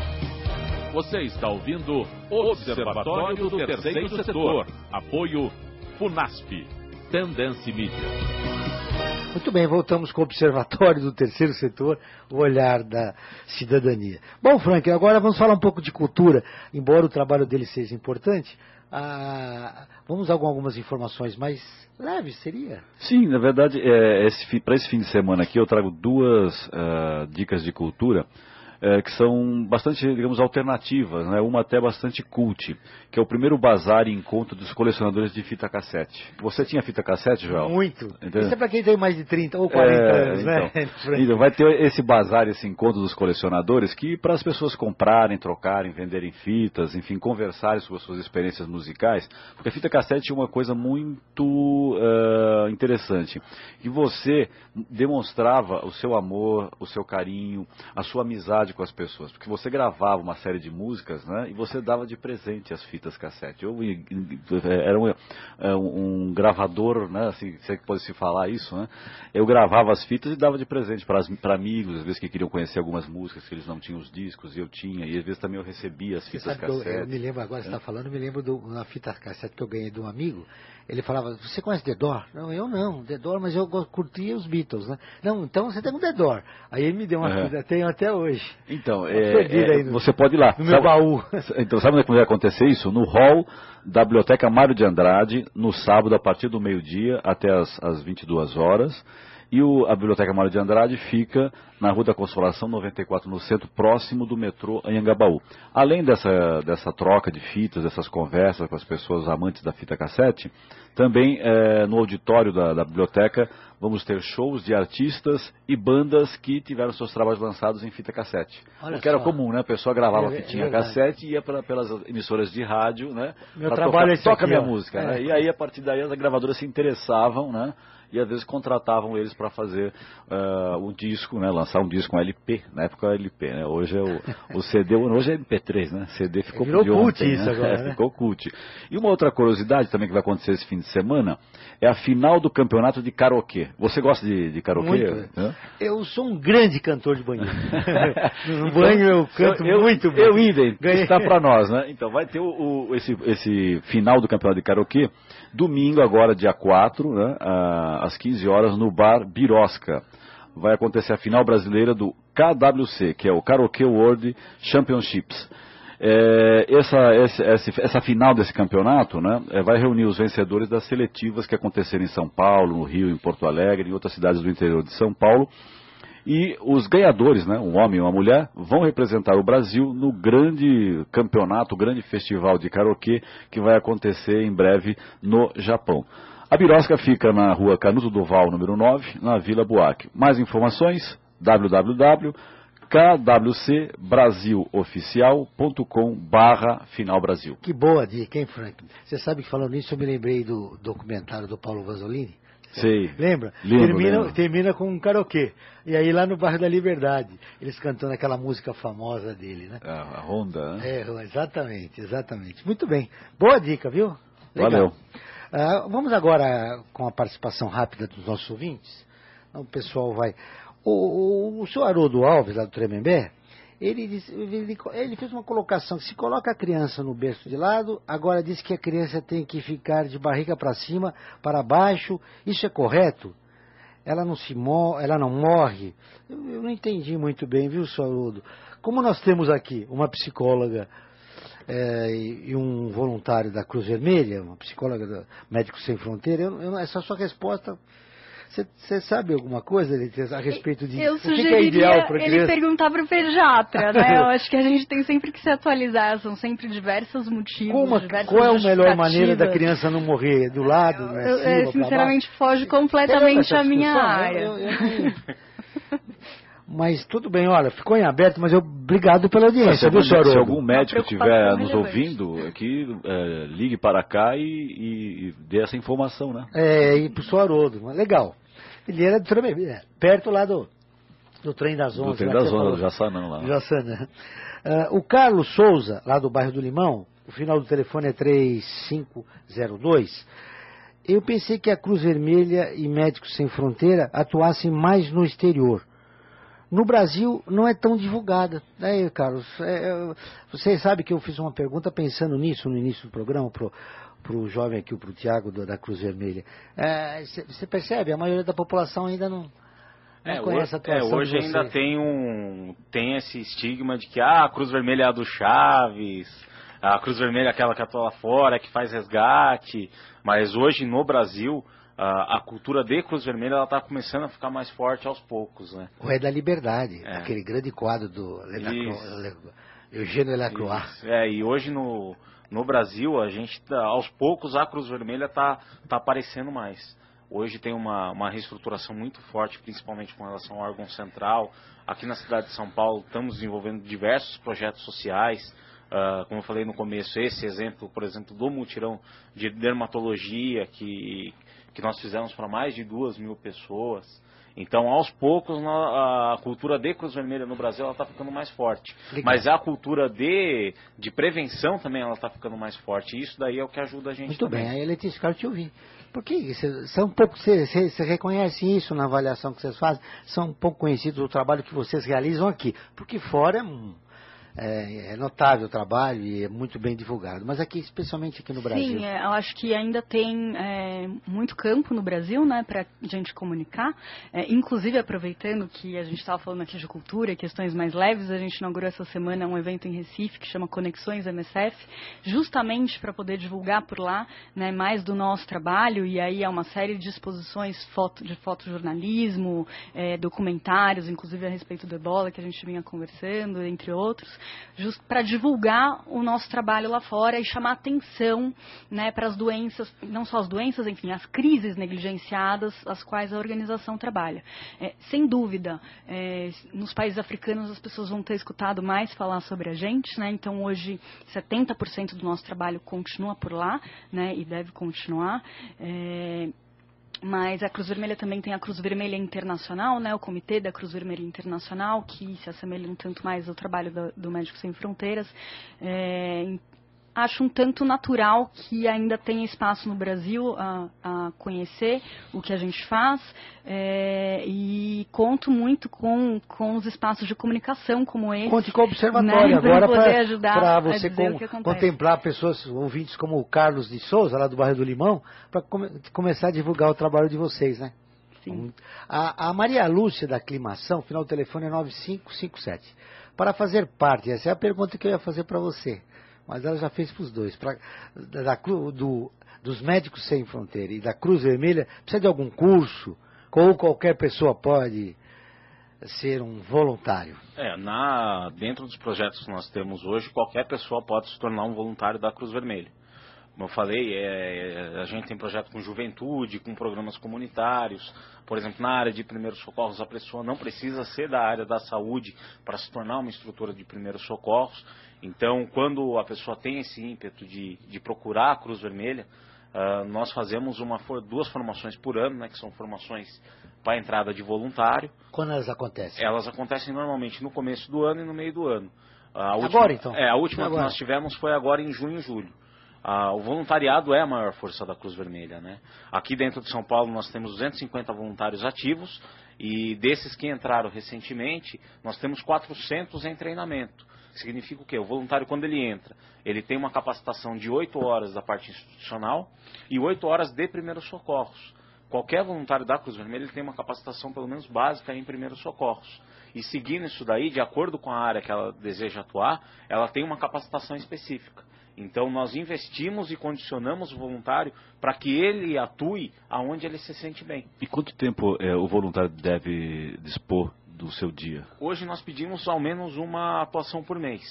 Você está ouvindo Observatório do Terceiro Setor. Apoio Funasp. Tendência Mídia. Muito bem, voltamos com o Observatório do Terceiro Setor, o olhar da cidadania. Bom, Frank, agora vamos falar um pouco de cultura, embora o trabalho dele seja importante. Ah, vamos a algumas informações mais leves, seria? Sim, na verdade, é, para esse fim de semana aqui eu trago duas uh, dicas de cultura. é, que são bastante, digamos, alternativas, né? Uma até bastante cult, que é o primeiro bazar e encontro dos colecionadores de fita cassete. Você tinha fita cassete, Joel? Muito. Entendeu? Isso é para quem tem mais de trinta ou quarenta é, anos, então, né? Então, vai ter esse bazar, esse encontro dos colecionadores, que para as pessoas comprarem, trocarem, venderem fitas, enfim, conversarem sobre as suas experiências musicais, porque a fita cassete é uma coisa muito uh, interessante, que você demonstrava o seu amor, o seu carinho, a sua amizade com as pessoas, porque você gravava uma série de músicas, né, e você dava de presente as fitas cassete. Eu era um, um gravador, né, assim, se pode se falar isso, né, eu gravava as fitas e dava de presente para amigos, às vezes que queriam conhecer algumas músicas que eles não tinham os discos, e eu tinha, e às vezes também eu recebia as fitas cassete. Eu, eu me lembro agora, você está falando, eu me lembro de uma fita cassete que eu ganhei de um amigo. Ele falava, você conhece The Doors? Não, eu não, The Doors, mas eu curtia os Beatles, né? Não, então você tem um The Doors. Aí ele me deu uma fita, uhum. Tenho até hoje. Então, é, é, no, você pode ir lá. No sabe, meu baú. Então, sabe onde vai acontecer isso? No hall da Biblioteca Mário de Andrade, no sábado, a partir do meio-dia até as, as vinte e duas horas. E o, a Biblioteca Mário de Andrade fica na Rua da Consolação noventa e quatro, no centro, próximo do metrô Anhangabaú. Além dessa, dessa troca de fitas, dessas conversas com as pessoas amantes da fita cassete, também é, no auditório da, da biblioteca vamos ter shows de artistas e bandas que tiveram seus trabalhos lançados em fita cassete. Olha o que só. Era comum, né? A pessoa gravava é, a fitinha é cassete e ia pra, pelas emissoras de rádio, né? Meu trabalho tocar, é toca minha música, é. Né? E aí, a partir daí, as gravadoras se interessavam, né? E às vezes contratavam eles para fazer uh, um disco, né, lançar um disco, um L P, na época era L P, né, hoje é o, o C D, hoje é M P três, né, C D ficou Virou de cult ontem, isso né? agora, É, né? Ficou cult. E uma outra curiosidade também que vai acontecer esse fim de semana é a final do campeonato de karaokê. Você gosta de, de karaokê? Muito. Né? Eu sou um grande cantor de banheiro. No banho eu canto eu, muito bem. Eu idem, está para nós, né? Então vai ter o, o, esse, esse final do campeonato de karaokê domingo agora, dia quatro, né, às quinze horas, no bar Birosca. Vai acontecer a final brasileira do K W C, que é o Karaoke World Championships. É, essa, essa, essa final desse campeonato, né, vai reunir os vencedores das seletivas que aconteceram em São Paulo, no Rio, em Porto Alegre, em outras cidades do interior de São Paulo. E os ganhadores, né, um homem e uma mulher, vão representar o Brasil no grande campeonato, grande festival de karaokê que vai acontecer em breve no Japão. A Birosca fica na rua Canuto Duval, número nove, na Vila Buarque. Mais informações, w w w ponto k w c brasil oficial ponto com barra final Brasil. Que boa dica, hein, Frank? Você sabe que falando nisso eu me lembrei do documentário do Paulo Vanzolini? Sei. Lembra? Lembro, termina, lembro. termina com um karaokê. E aí lá no bairro da Liberdade, eles cantando aquela música famosa dele, né? A, a Honda, né? É, exatamente, exatamente. Muito bem. Boa dica, viu? Legal. Valeu. Uh, vamos agora com a participação rápida dos nossos ouvintes. O pessoal vai... O, o, o senhor Haroldo Alves, lá do Tremembé, ele, disse, ele, ele fez uma colocação que se coloca a criança no berço de lado, agora diz que a criança tem que ficar de barriga para cima, para baixo. Isso é correto? Ela não, se mor ela não morre? Eu, eu não entendi muito bem, viu, senhor Haroldo? Como nós temos aqui uma psicóloga é, e, e um voluntário da Cruz Vermelha, uma psicóloga da Médicos Sem Fronteira, eu, eu, essa sua resposta... Você sabe alguma coisa a respeito disso? Eu o que, que é ideal para criança? Ele perguntar para o pediatra, né? Eu acho que a gente tem sempre que se atualizar, são sempre diversos motivos. Como, diversas qual é a melhor maneira da criança não morrer? Do lado, né? Eu, eu, eu sinceramente foge completamente a minha área. Eu, eu, eu mas tudo bem, olha, ficou em aberto, mas eu obrigado pela audiência, viu, senhor? Se algum médico estiver nos ouvindo, aqui, é, ligue para cá e, e, e dê essa informação, né? É, e pro senhor Haroldo, legal. Ele era do Tremembé, perto lá do, do trem das onze. Do trem das onze, do Jaçanã lá. Jaçanã. Uh, o Carlos Souza, lá do bairro do Limão, o final do telefone é três cinco zero dois. Eu pensei que a Cruz Vermelha e Médicos Sem Fronteira atuassem mais no exterior. No Brasil não é tão divulgada, né, Carlos? É, é, você sabe que eu fiz uma pergunta pensando nisso no início do programa pro, pro jovem aqui, pro Tiago da Cruz Vermelha. Você é, percebe? A maioria da população ainda não, não é, conhece a atuação é, hoje de ainda tem, um, tem esse estigma de que ah, a Cruz Vermelha é a do Chaves, a Cruz Vermelha é aquela que atua lá fora, que faz resgate, mas hoje no Brasil... a, a cultura de Cruz Vermelha ela está começando a ficar mais forte aos poucos, né? O É da Liberdade, é. aquele grande quadro do Eugênio Delacroix. É, e hoje no, no Brasil, a gente, tá, aos poucos, a Cruz Vermelha está tá aparecendo mais. Hoje tem uma, uma reestruturação muito forte, principalmente com relação ao órgão central. Aqui na cidade de São Paulo, estamos desenvolvendo diversos projetos sociais. Uh, como eu falei no começo, esse exemplo, por exemplo, do mutirão de dermatologia que, que nós fizemos para mais de duas mil pessoas. Então, aos poucos, a cultura de Cruz Vermelha no Brasil está ficando mais forte. Legal. Mas a cultura de, de prevenção também está ficando mais forte. E isso daí é o que ajuda a gente Muito também. bem, aí Letícia, quero te ouvir. Por que são um pouco, você, você reconhece isso na avaliação que vocês fazem? São um pouco conhecidos do trabalho que vocês realizam aqui. Porque fora é um... É, é notável o trabalho e é muito bem divulgado, mas aqui, especialmente aqui no Brasil. Sim, é, eu acho que ainda tem é, muito campo no Brasil, né, para a gente comunicar. É, inclusive, aproveitando que a gente estava falando aqui de cultura e questões mais leves, a gente inaugurou essa semana um evento em Recife que chama Conexões M S F, justamente para poder divulgar por lá, né, mais do nosso trabalho, e aí é uma série de exposições foto, de fotojornalismo, é, documentários, inclusive a respeito do ebola, que a gente vinha conversando, entre outros, para divulgar o nosso trabalho lá fora e chamar atenção, né, para as doenças, não só as doenças, enfim, as crises negligenciadas as quais a organização trabalha. É, sem dúvida, é, nos países africanos as pessoas vão ter escutado mais falar sobre a gente, né, então hoje setenta por cento do nosso trabalho continua por lá, né, e deve continuar. É, Mas a Cruz Vermelha também tem a Cruz Vermelha Internacional, né, o Comitê da Cruz Vermelha Internacional, que se assemelha um tanto mais ao trabalho do, do Médicos Sem Fronteiras. É, acho um tanto natural que ainda tenha espaço no Brasil a, a conhecer o que a gente faz, é, e conto muito com, com os espaços de comunicação como esse. Conte com o Observatório, né, agora para você com, com, contemplar pessoas, ouvintes como o Carlos de Souza, lá do bairro do Limão, para come, começar a divulgar o trabalho de vocês, né? Sim. A, a Maria Lúcia da Aclimação, final do telefone é nove cinco cinco sete. Para fazer parte, essa é a pergunta que eu ia fazer para você, mas ela já fez para os dois. Pra, da, do, dos Médicos Sem Fronteira e da Cruz Vermelha, precisa de algum curso? Ou qualquer pessoa pode ser um voluntário? É, na, dentro dos projetos que nós temos hoje, qualquer pessoa pode se tornar um voluntário da Cruz Vermelha. Como eu falei, é, a gente tem projeto com juventude, com programas comunitários. Por exemplo, na área de primeiros socorros, a pessoa não precisa ser da área da saúde para se tornar uma instrutora de primeiros socorros. Então, quando a pessoa tem esse ímpeto de, de procurar a Cruz Vermelha, uh, nós fazemos uma, duas formações por ano, né, que são formações para entrada de voluntário. Quando elas acontecem? Elas acontecem normalmente no começo do ano e no meio do ano. A última, agora, então? É, a última agora. que nós tivemos foi agora em junho e julho. Ah, o voluntariado é a maior força da Cruz Vermelha, né? Aqui dentro de São Paulo nós temos duzentos e cinquenta voluntários ativos e desses que entraram recentemente, nós temos quatrocentos em treinamento. Significa o quê? O voluntário, quando ele entra, ele tem uma capacitação de oito horas da parte institucional e oito horas de primeiros socorros. Qualquer voluntário da Cruz Vermelha ele tem uma capacitação pelo menos básica em primeiros socorros. E seguindo isso daí, de acordo com a área que ela deseja atuar, ela tem uma capacitação específica. Então, nós investimos e condicionamos o voluntário para que ele atue aonde ele se sente bem. E quanto tempo é, o voluntário deve dispor do seu dia? Hoje nós pedimos ao menos uma atuação por mês.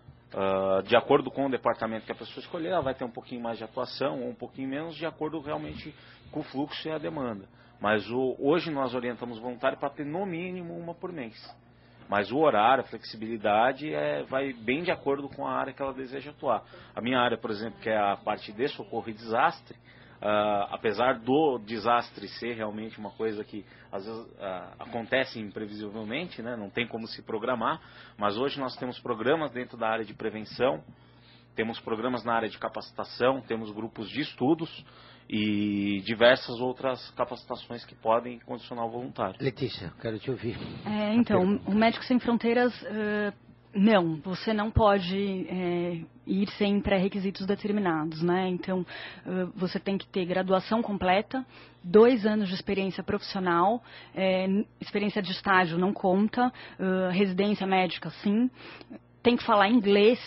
Uh, de acordo com o departamento que a pessoa escolher, ela vai ter um pouquinho mais de atuação ou um pouquinho menos, de acordo realmente com o fluxo e a demanda. Mas o, hoje nós orientamos o voluntário para ter no mínimo uma por mês. Mas o horário, a flexibilidade, é, vai bem de acordo com a área que ela deseja atuar. A minha área, por exemplo, que é a parte de socorro e desastre, uh, apesar do desastre ser realmente uma coisa que às vezes uh, acontece imprevisivelmente, né, não tem como se programar, mas hoje nós temos programas dentro da área de prevenção, temos programas na área de capacitação, temos grupos de estudos e diversas outras capacitações que podem condicionar o voluntário. Letícia, quero te ouvir. É, então, o Médicos Sem Fronteiras, uh, não, você não pode é, ir sem pré-requisitos determinados, né? Então, uh, você tem que ter graduação completa, dois anos de experiência profissional, é, experiência de estágio não conta, uh, residência médica sim, tem que falar inglês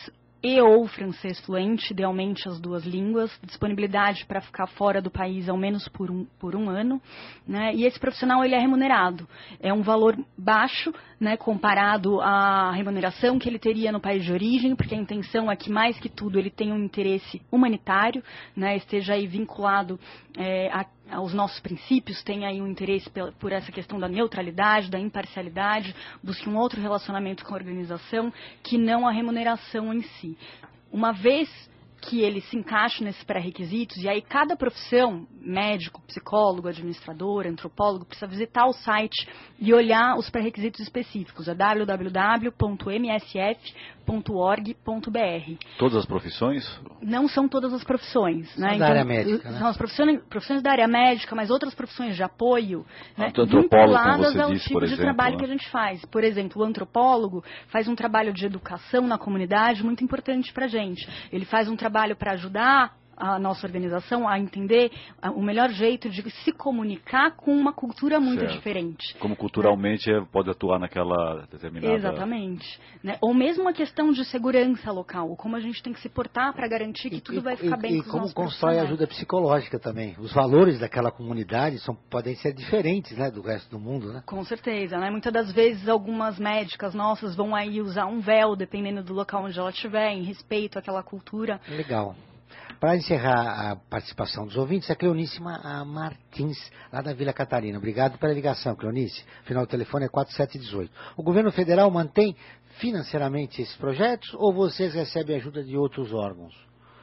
e ou francês fluente, idealmente as duas línguas, disponibilidade para ficar fora do país ao menos por um, por um ano, né? E esse profissional ele é remunerado. É um valor baixo, né, comparado à remuneração que ele teria no país de origem, porque a intenção é que, mais que tudo, ele tenha um interesse humanitário, né, esteja aí vinculado é, a aos nossos princípios, tem aí um interesse por essa questão da neutralidade, da imparcialidade, busque um outro relacionamento com a organização que não a remuneração em si. Uma vez que ele se encaixa nesses pré-requisitos, e aí cada profissão, médico, psicólogo, administrador, antropólogo, precisa visitar o site e olhar os pré-requisitos específicos, é w w w ponto m s f ponto org ponto b r. Todas as profissões? Não são todas as profissões. São né? da então, área médica, né? São as profissões, profissões da área médica, mas outras profissões de apoio, né, antropólogo, vinculadas como você ao disse, tipo por de exemplo, trabalho né? que a gente faz. Por exemplo, o antropólogo faz um trabalho de educação na comunidade muito importante para a gente. Ele faz um trabalho para ajudar a nossa organização a entender o melhor jeito de se comunicar com uma cultura muito certo. diferente. Como culturalmente né? pode atuar naquela determinada... Exatamente. Né? Ou mesmo a questão de segurança local, como a gente tem que se portar para garantir que e, tudo e, vai ficar e, bem e com os como nossos constrói profissionais. ajuda psicológica também. Os valores daquela comunidade são, podem ser diferentes, né, do resto do mundo, né? Com certeza, né? Muitas das vezes algumas médicas nossas vão aí usar um véu, dependendo do local onde ela estiver, em respeito àquela cultura. Legal. Para encerrar a participação dos ouvintes, a Cleonice Martins, lá da Vila Catarina. Obrigado pela ligação, Cleonice. O final do telefone é quatro sete um oito. O governo federal mantém financeiramente esses projetos ou vocês recebem ajuda de outros órgãos?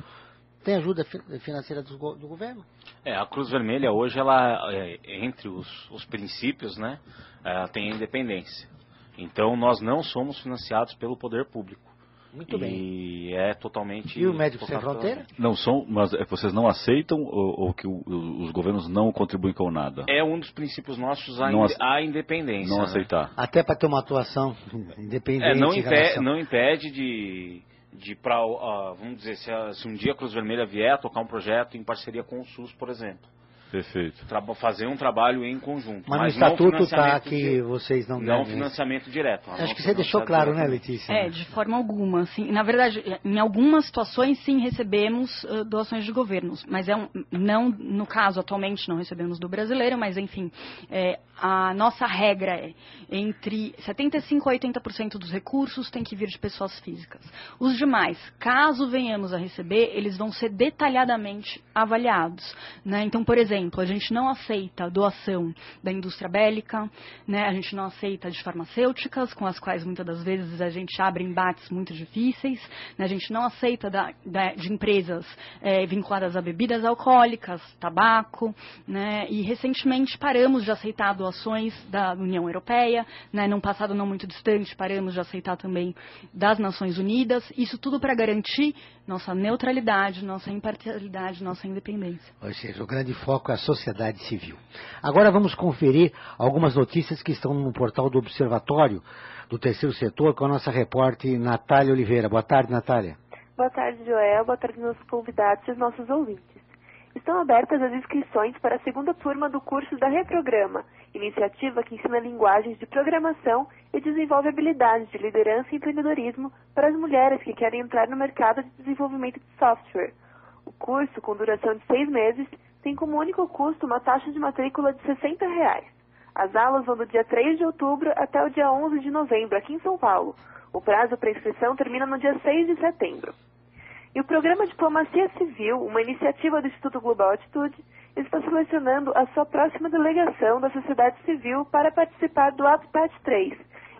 Tem ajuda financeira do, do governo? É, a Cruz Vermelha hoje, ela, é, entre os, os princípios, né, ela tem a independência. Então, nós não somos financiados pelo poder público. Muito e bem. E é totalmente... E o Médicos Sem Fronteira? Não são, mas vocês não aceitam ou, ou que o, os governos não contribuem com nada? É um dos princípios nossos, a, não, ind a independência. Não né? aceitar. Até para ter uma atuação independente. É, não, impede, relação... não impede de... de pra, uh, vamos dizer, se, a, se um dia a Cruz Vermelha vier a tocar um projeto em parceria com o SUS, por exemplo. Perfeito. Fazer um trabalho em conjunto. Mas, mas no estatuto está que de, vocês não Não devem... financiamento direto. Acho que você deixou claro, né, Letícia? É, de forma alguma. Assim, na verdade, em algumas situações, sim, recebemos uh, doações de governos. Mas é um, não, no caso, atualmente, não recebemos do brasileiro, mas, enfim, é, a nossa regra é entre setenta e cinco por cento a oitenta por cento dos recursos tem que vir de pessoas físicas. Os demais, caso venhamos a receber, eles vão ser detalhadamente avaliados. Né? Então, por exemplo, a gente não aceita doação da indústria bélica, né? A gente não aceita de farmacêuticas, com as quais muitas das vezes a gente abre embates muito difíceis, né? A gente não aceita da, da, de empresas é, vinculadas a bebidas alcoólicas, tabaco, né? E recentemente paramos de aceitar doações da União Europeia, né? Num passado não muito distante paramos de aceitar também das Nações Unidas, isso tudo para garantir nossa neutralidade, nossa imparcialidade, nossa independência. Ou seja, o grande foco é a sociedade civil. Agora vamos conferir algumas notícias que estão no portal do Observatório do Terceiro Setor com a nossa repórter Natália Oliveira. Boa tarde, Natália. Boa tarde, Joel. Boa tarde, nossos convidados e os nossos ouvintes. Estão abertas as inscrições para a segunda turma do curso da Reprograma, iniciativa que ensina linguagens de programação e desenvolve habilidades de liderança e empreendedorismo para as mulheres que querem entrar no mercado de desenvolvimento de software. O curso, com duração de seis meses, tem como único custo uma taxa de matrícula de sessenta reais. As aulas vão do dia três de outubro até o dia onze de novembro, aqui em São Paulo. O prazo para inscrição termina no dia seis de setembro. E o programa Diplomacia Civil, uma iniciativa do Instituto Global Atitude, está selecionando a sua próxima delegação da sociedade civil para participar do Habitat três,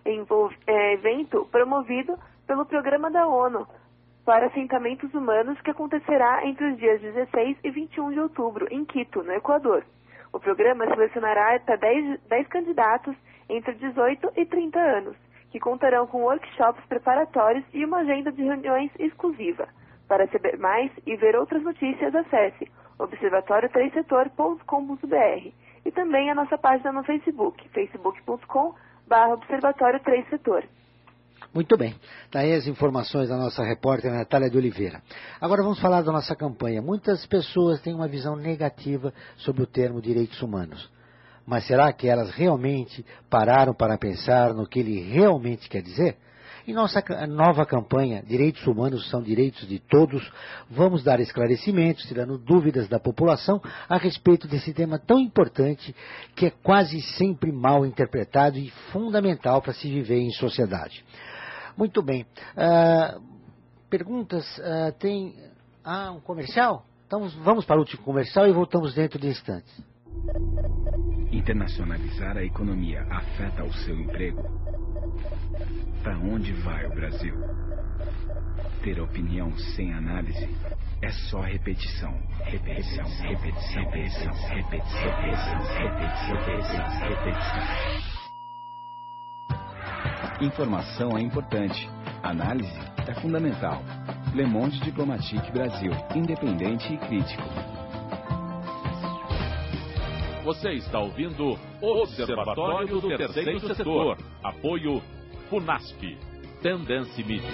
evento promovido pelo Programa da ONU para Assentamentos Humanos, que acontecerá entre os dias dezesseis e vinte e um de outubro, em Quito, no Equador. O programa selecionará até dez candidatos entre dezoito e trinta anos, que contarão com workshops preparatórios e uma agenda de reuniões exclusiva. Para saber mais e ver outras notícias, acesse observatório três setor ponto com ponto b r e também a nossa página no Facebook, facebook ponto com barra observatório três setor. Muito bem. Daí as informações da nossa repórter Natália de Oliveira. Agora vamos falar da nossa campanha. Muitas pessoas têm uma visão negativa sobre o termo direitos humanos. Mas será que elas realmente pararam para pensar no que ele realmente quer dizer? Em nossa nova campanha, Direitos Humanos são Direitos de Todos, vamos dar esclarecimentos, tirando dúvidas da população a respeito desse tema tão importante que é quase sempre mal interpretado e fundamental para se viver em sociedade. Muito bem. Uh, perguntas? Uh, tem... Ah, um comercial? Então vamos para o último comercial e voltamos dentro de instantes. Internacionalizar a economia afeta o seu emprego? Para onde vai o Brasil? Ter opinião sem análise é só repetição, repetição, repetição, repetição, repetição, repetição, repetição, repetição, repetição. Informação é importante, análise é fundamental. Le Monde Diplomatique Brasil, independente e crítico. Você está ouvindo o Observatório do Terceiro Setor. Apoio FUNASP, Tendência Mídia.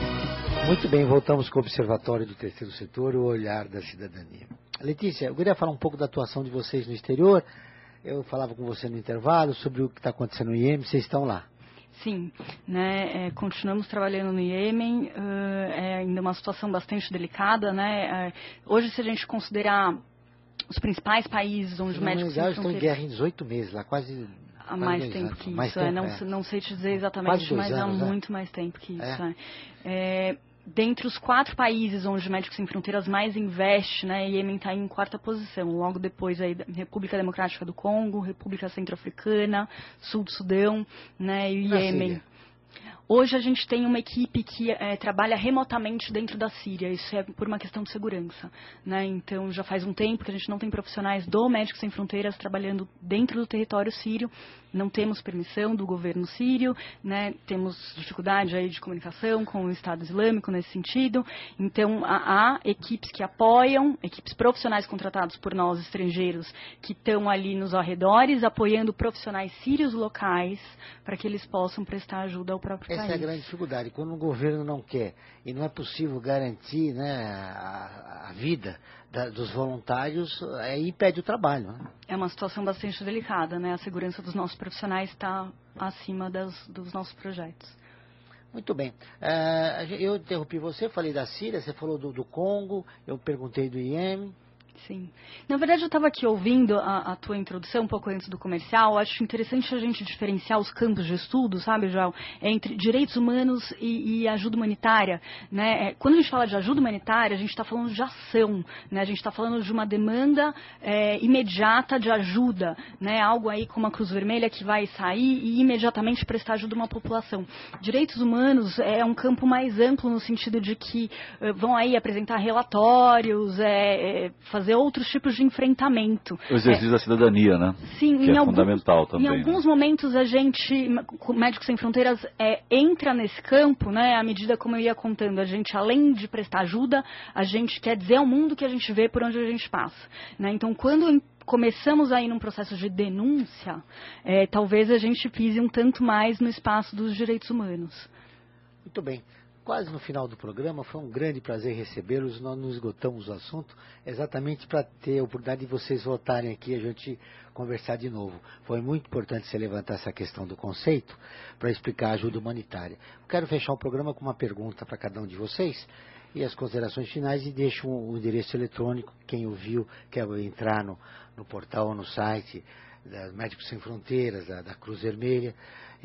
Muito bem, voltamos com o Observatório do Terceiro Setor, o olhar da cidadania. Letícia, eu queria falar um pouco da atuação de vocês no exterior. Eu falava com você no intervalo sobre o que está acontecendo no Iêmen, vocês estão lá. Sim, né, é, continuamos trabalhando no Iêmen, uh, é ainda uma situação bastante delicada, né, é, hoje se a gente considerar os principais países onde os médicos já estão em guerra em dezoito meses, lá quase... Há mais tempo anos. que isso, mais é, tempo, não, é. não sei te dizer exatamente, mas anos, há é. muito mais tempo que isso. É. É. É, dentre os quatro países onde Médicos Sem Fronteiras mais investe, né, Iêmen está em quarta posição, logo depois aí República Democrática do Congo, República Centro-Africana, Sul do Sudão, né, e o Iêmen. Hoje a gente tem uma equipe que é, trabalha remotamente dentro da Síria, isso é por uma questão de segurança, né? Então já faz um tempo que a gente não tem profissionais do Médicos Sem Fronteiras trabalhando dentro do território sírio, não temos permissão do governo sírio, né? Temos dificuldade aí de comunicação com o Estado Islâmico nesse sentido, então há, há equipes que apoiam, equipes profissionais contratados por nós estrangeiros que estão ali nos arredores apoiando profissionais sírios locais para que eles possam prestar ajuda ao próprio país. Essa é a grande dificuldade, quando o governo não quer e não é possível garantir, né, a, a vida da, dos voluntários, aí impede o trabalho. Né? É uma situação bastante delicada, né? A segurança dos nossos profissionais está acima das, dos nossos projetos. Muito bem. Uh, eu interrompi você, falei da Síria, você falou do, do Congo, eu perguntei do Iêmen. Sim. Na verdade, eu estava aqui ouvindo a, a tua introdução um pouco antes do comercial. Acho interessante a gente diferenciar os campos de estudo, sabe, Joel, entre direitos humanos e, e ajuda humanitária. Né? Quando a gente fala de ajuda humanitária, a gente está falando de ação, né? A gente está falando de uma demanda é, imediata de ajuda, né? Algo aí como a Cruz Vermelha que vai sair e imediatamente prestar ajuda a uma população. Direitos humanos é um campo mais amplo no sentido de que uh, vão aí apresentar relatórios, é, é, fazer outros tipos de enfrentamento. O exercício é, da cidadania, né? Sim, que é alguns, fundamental também. Em alguns né? momentos a gente, Médicos Sem Fronteiras, é, entra nesse campo, né? À medida como eu ia contando, a gente, além de prestar ajuda, a gente quer dizer ao mundo que a gente vê por onde a gente passa. Né? Então, quando começamos aí num processo de denúncia, é, talvez a gente pise um tanto mais no espaço dos direitos humanos. Muito bem. Quase no final do programa, foi um grande prazer recebê-los. Nós não esgotamos o assunto exatamente para ter a oportunidade de vocês voltarem aqui e a gente conversar de novo. Foi muito importante você levantar essa questão do conceito para explicar a ajuda humanitária. Eu quero fechar o programa com uma pergunta para cada um de vocês e as considerações finais e deixo o um, um endereço eletrônico. Quem ouviu, quer entrar no, no portal ou no site da Médicos Sem Fronteiras, da, da Cruz Vermelha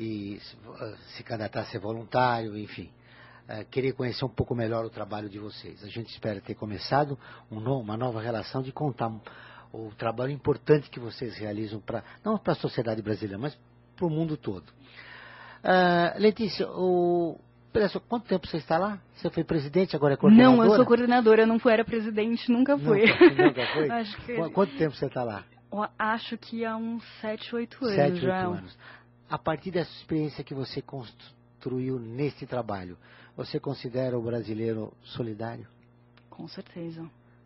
e se, se candidatar a ser voluntário, enfim. Uh, querer conhecer um pouco melhor o trabalho de vocês. A gente espera ter começado um no, uma nova relação de contar um, o trabalho importante que vocês realizam, pra, não para a sociedade brasileira, mas para o mundo todo. Uh, Letícia, o, quanto tempo você está lá? Você foi presidente, agora é coordenadora? Não, eu sou coordenadora, eu não era presidente, nunca fui. Nunca, nunca foi? Acho que... Quanto tempo você está lá? Eu acho que há uns sete, oito anos Sete, já. oito anos. A partir dessa experiência que você construiu nesse trabalho, você considera o brasileiro solidário? Com certeza.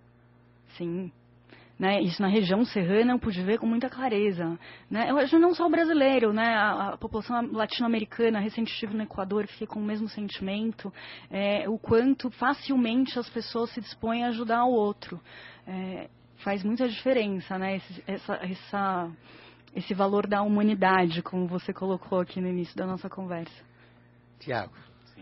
Sim. Né? Isso na região serrana eu pude ver com muita clareza. Né? Eu acho não só o brasileiro, né? a, a população latino-americana, recente estive no Equador, fiquei com o mesmo sentimento, é, o quanto facilmente as pessoas se dispõem a ajudar o outro. É, faz muita diferença, né? Esse, essa, essa, esse valor da humanidade, como você colocou aqui no início da nossa conversa. Tiago.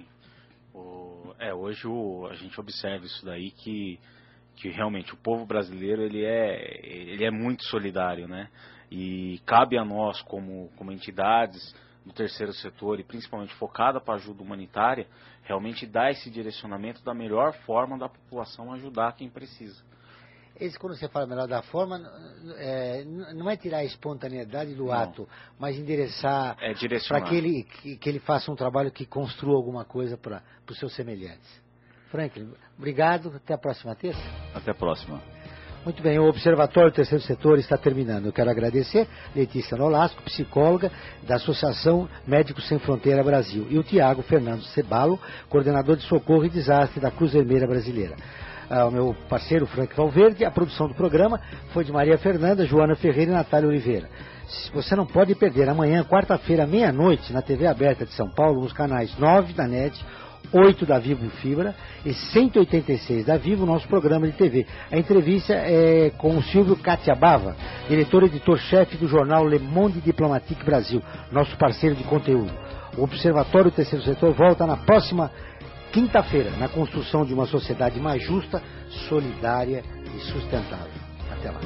O, é, hoje o, a gente observa isso daí que, que realmente o povo brasileiro ele é, ele é muito solidário, né? E cabe a nós como, como entidades do terceiro setor e principalmente focada para a ajuda humanitária, realmente dar esse direcionamento da melhor forma da população ajudar quem precisa. Esse, quando você fala melhor da forma, é, não é tirar a espontaneidade do não. ato, mas endereçar é para que ele, que, que ele faça um trabalho que construa alguma coisa para os seus semelhantes. Franklin, obrigado. Até a próxima terça. Até a próxima. Muito bem, o Observatório do Terceiro Setor está terminando. Eu quero agradecer Letícia Nolasco, psicóloga da Associação Médicos Sem Fronteira Brasil, e o Tiago Fernando Cebalo, coordenador de socorro e desastre da Cruz Vermelha Brasileira. Ah, o meu parceiro Frank Valverde, a produção do programa foi de Maria Fernanda, Joana Ferreira e Natália Oliveira. Você não pode perder amanhã, quarta-feira, meia-noite, na T V aberta de São Paulo, nos canais nove da NET, oito da Vivo Fibra e cento e oitenta e seis da Vivo, nosso programa de T V. A entrevista é com o Silvio Catiabava, diretor e editor-chefe do jornal Le Monde Diplomatique Brasil, nosso parceiro de conteúdo. O Observatório do Terceiro Setor volta na próxima quinta-feira, na construção de uma sociedade mais justa, solidária e sustentável. Até lá.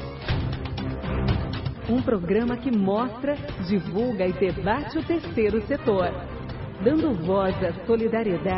Um programa que mostra, divulga e debate o terceiro setor, dando voz à solidariedade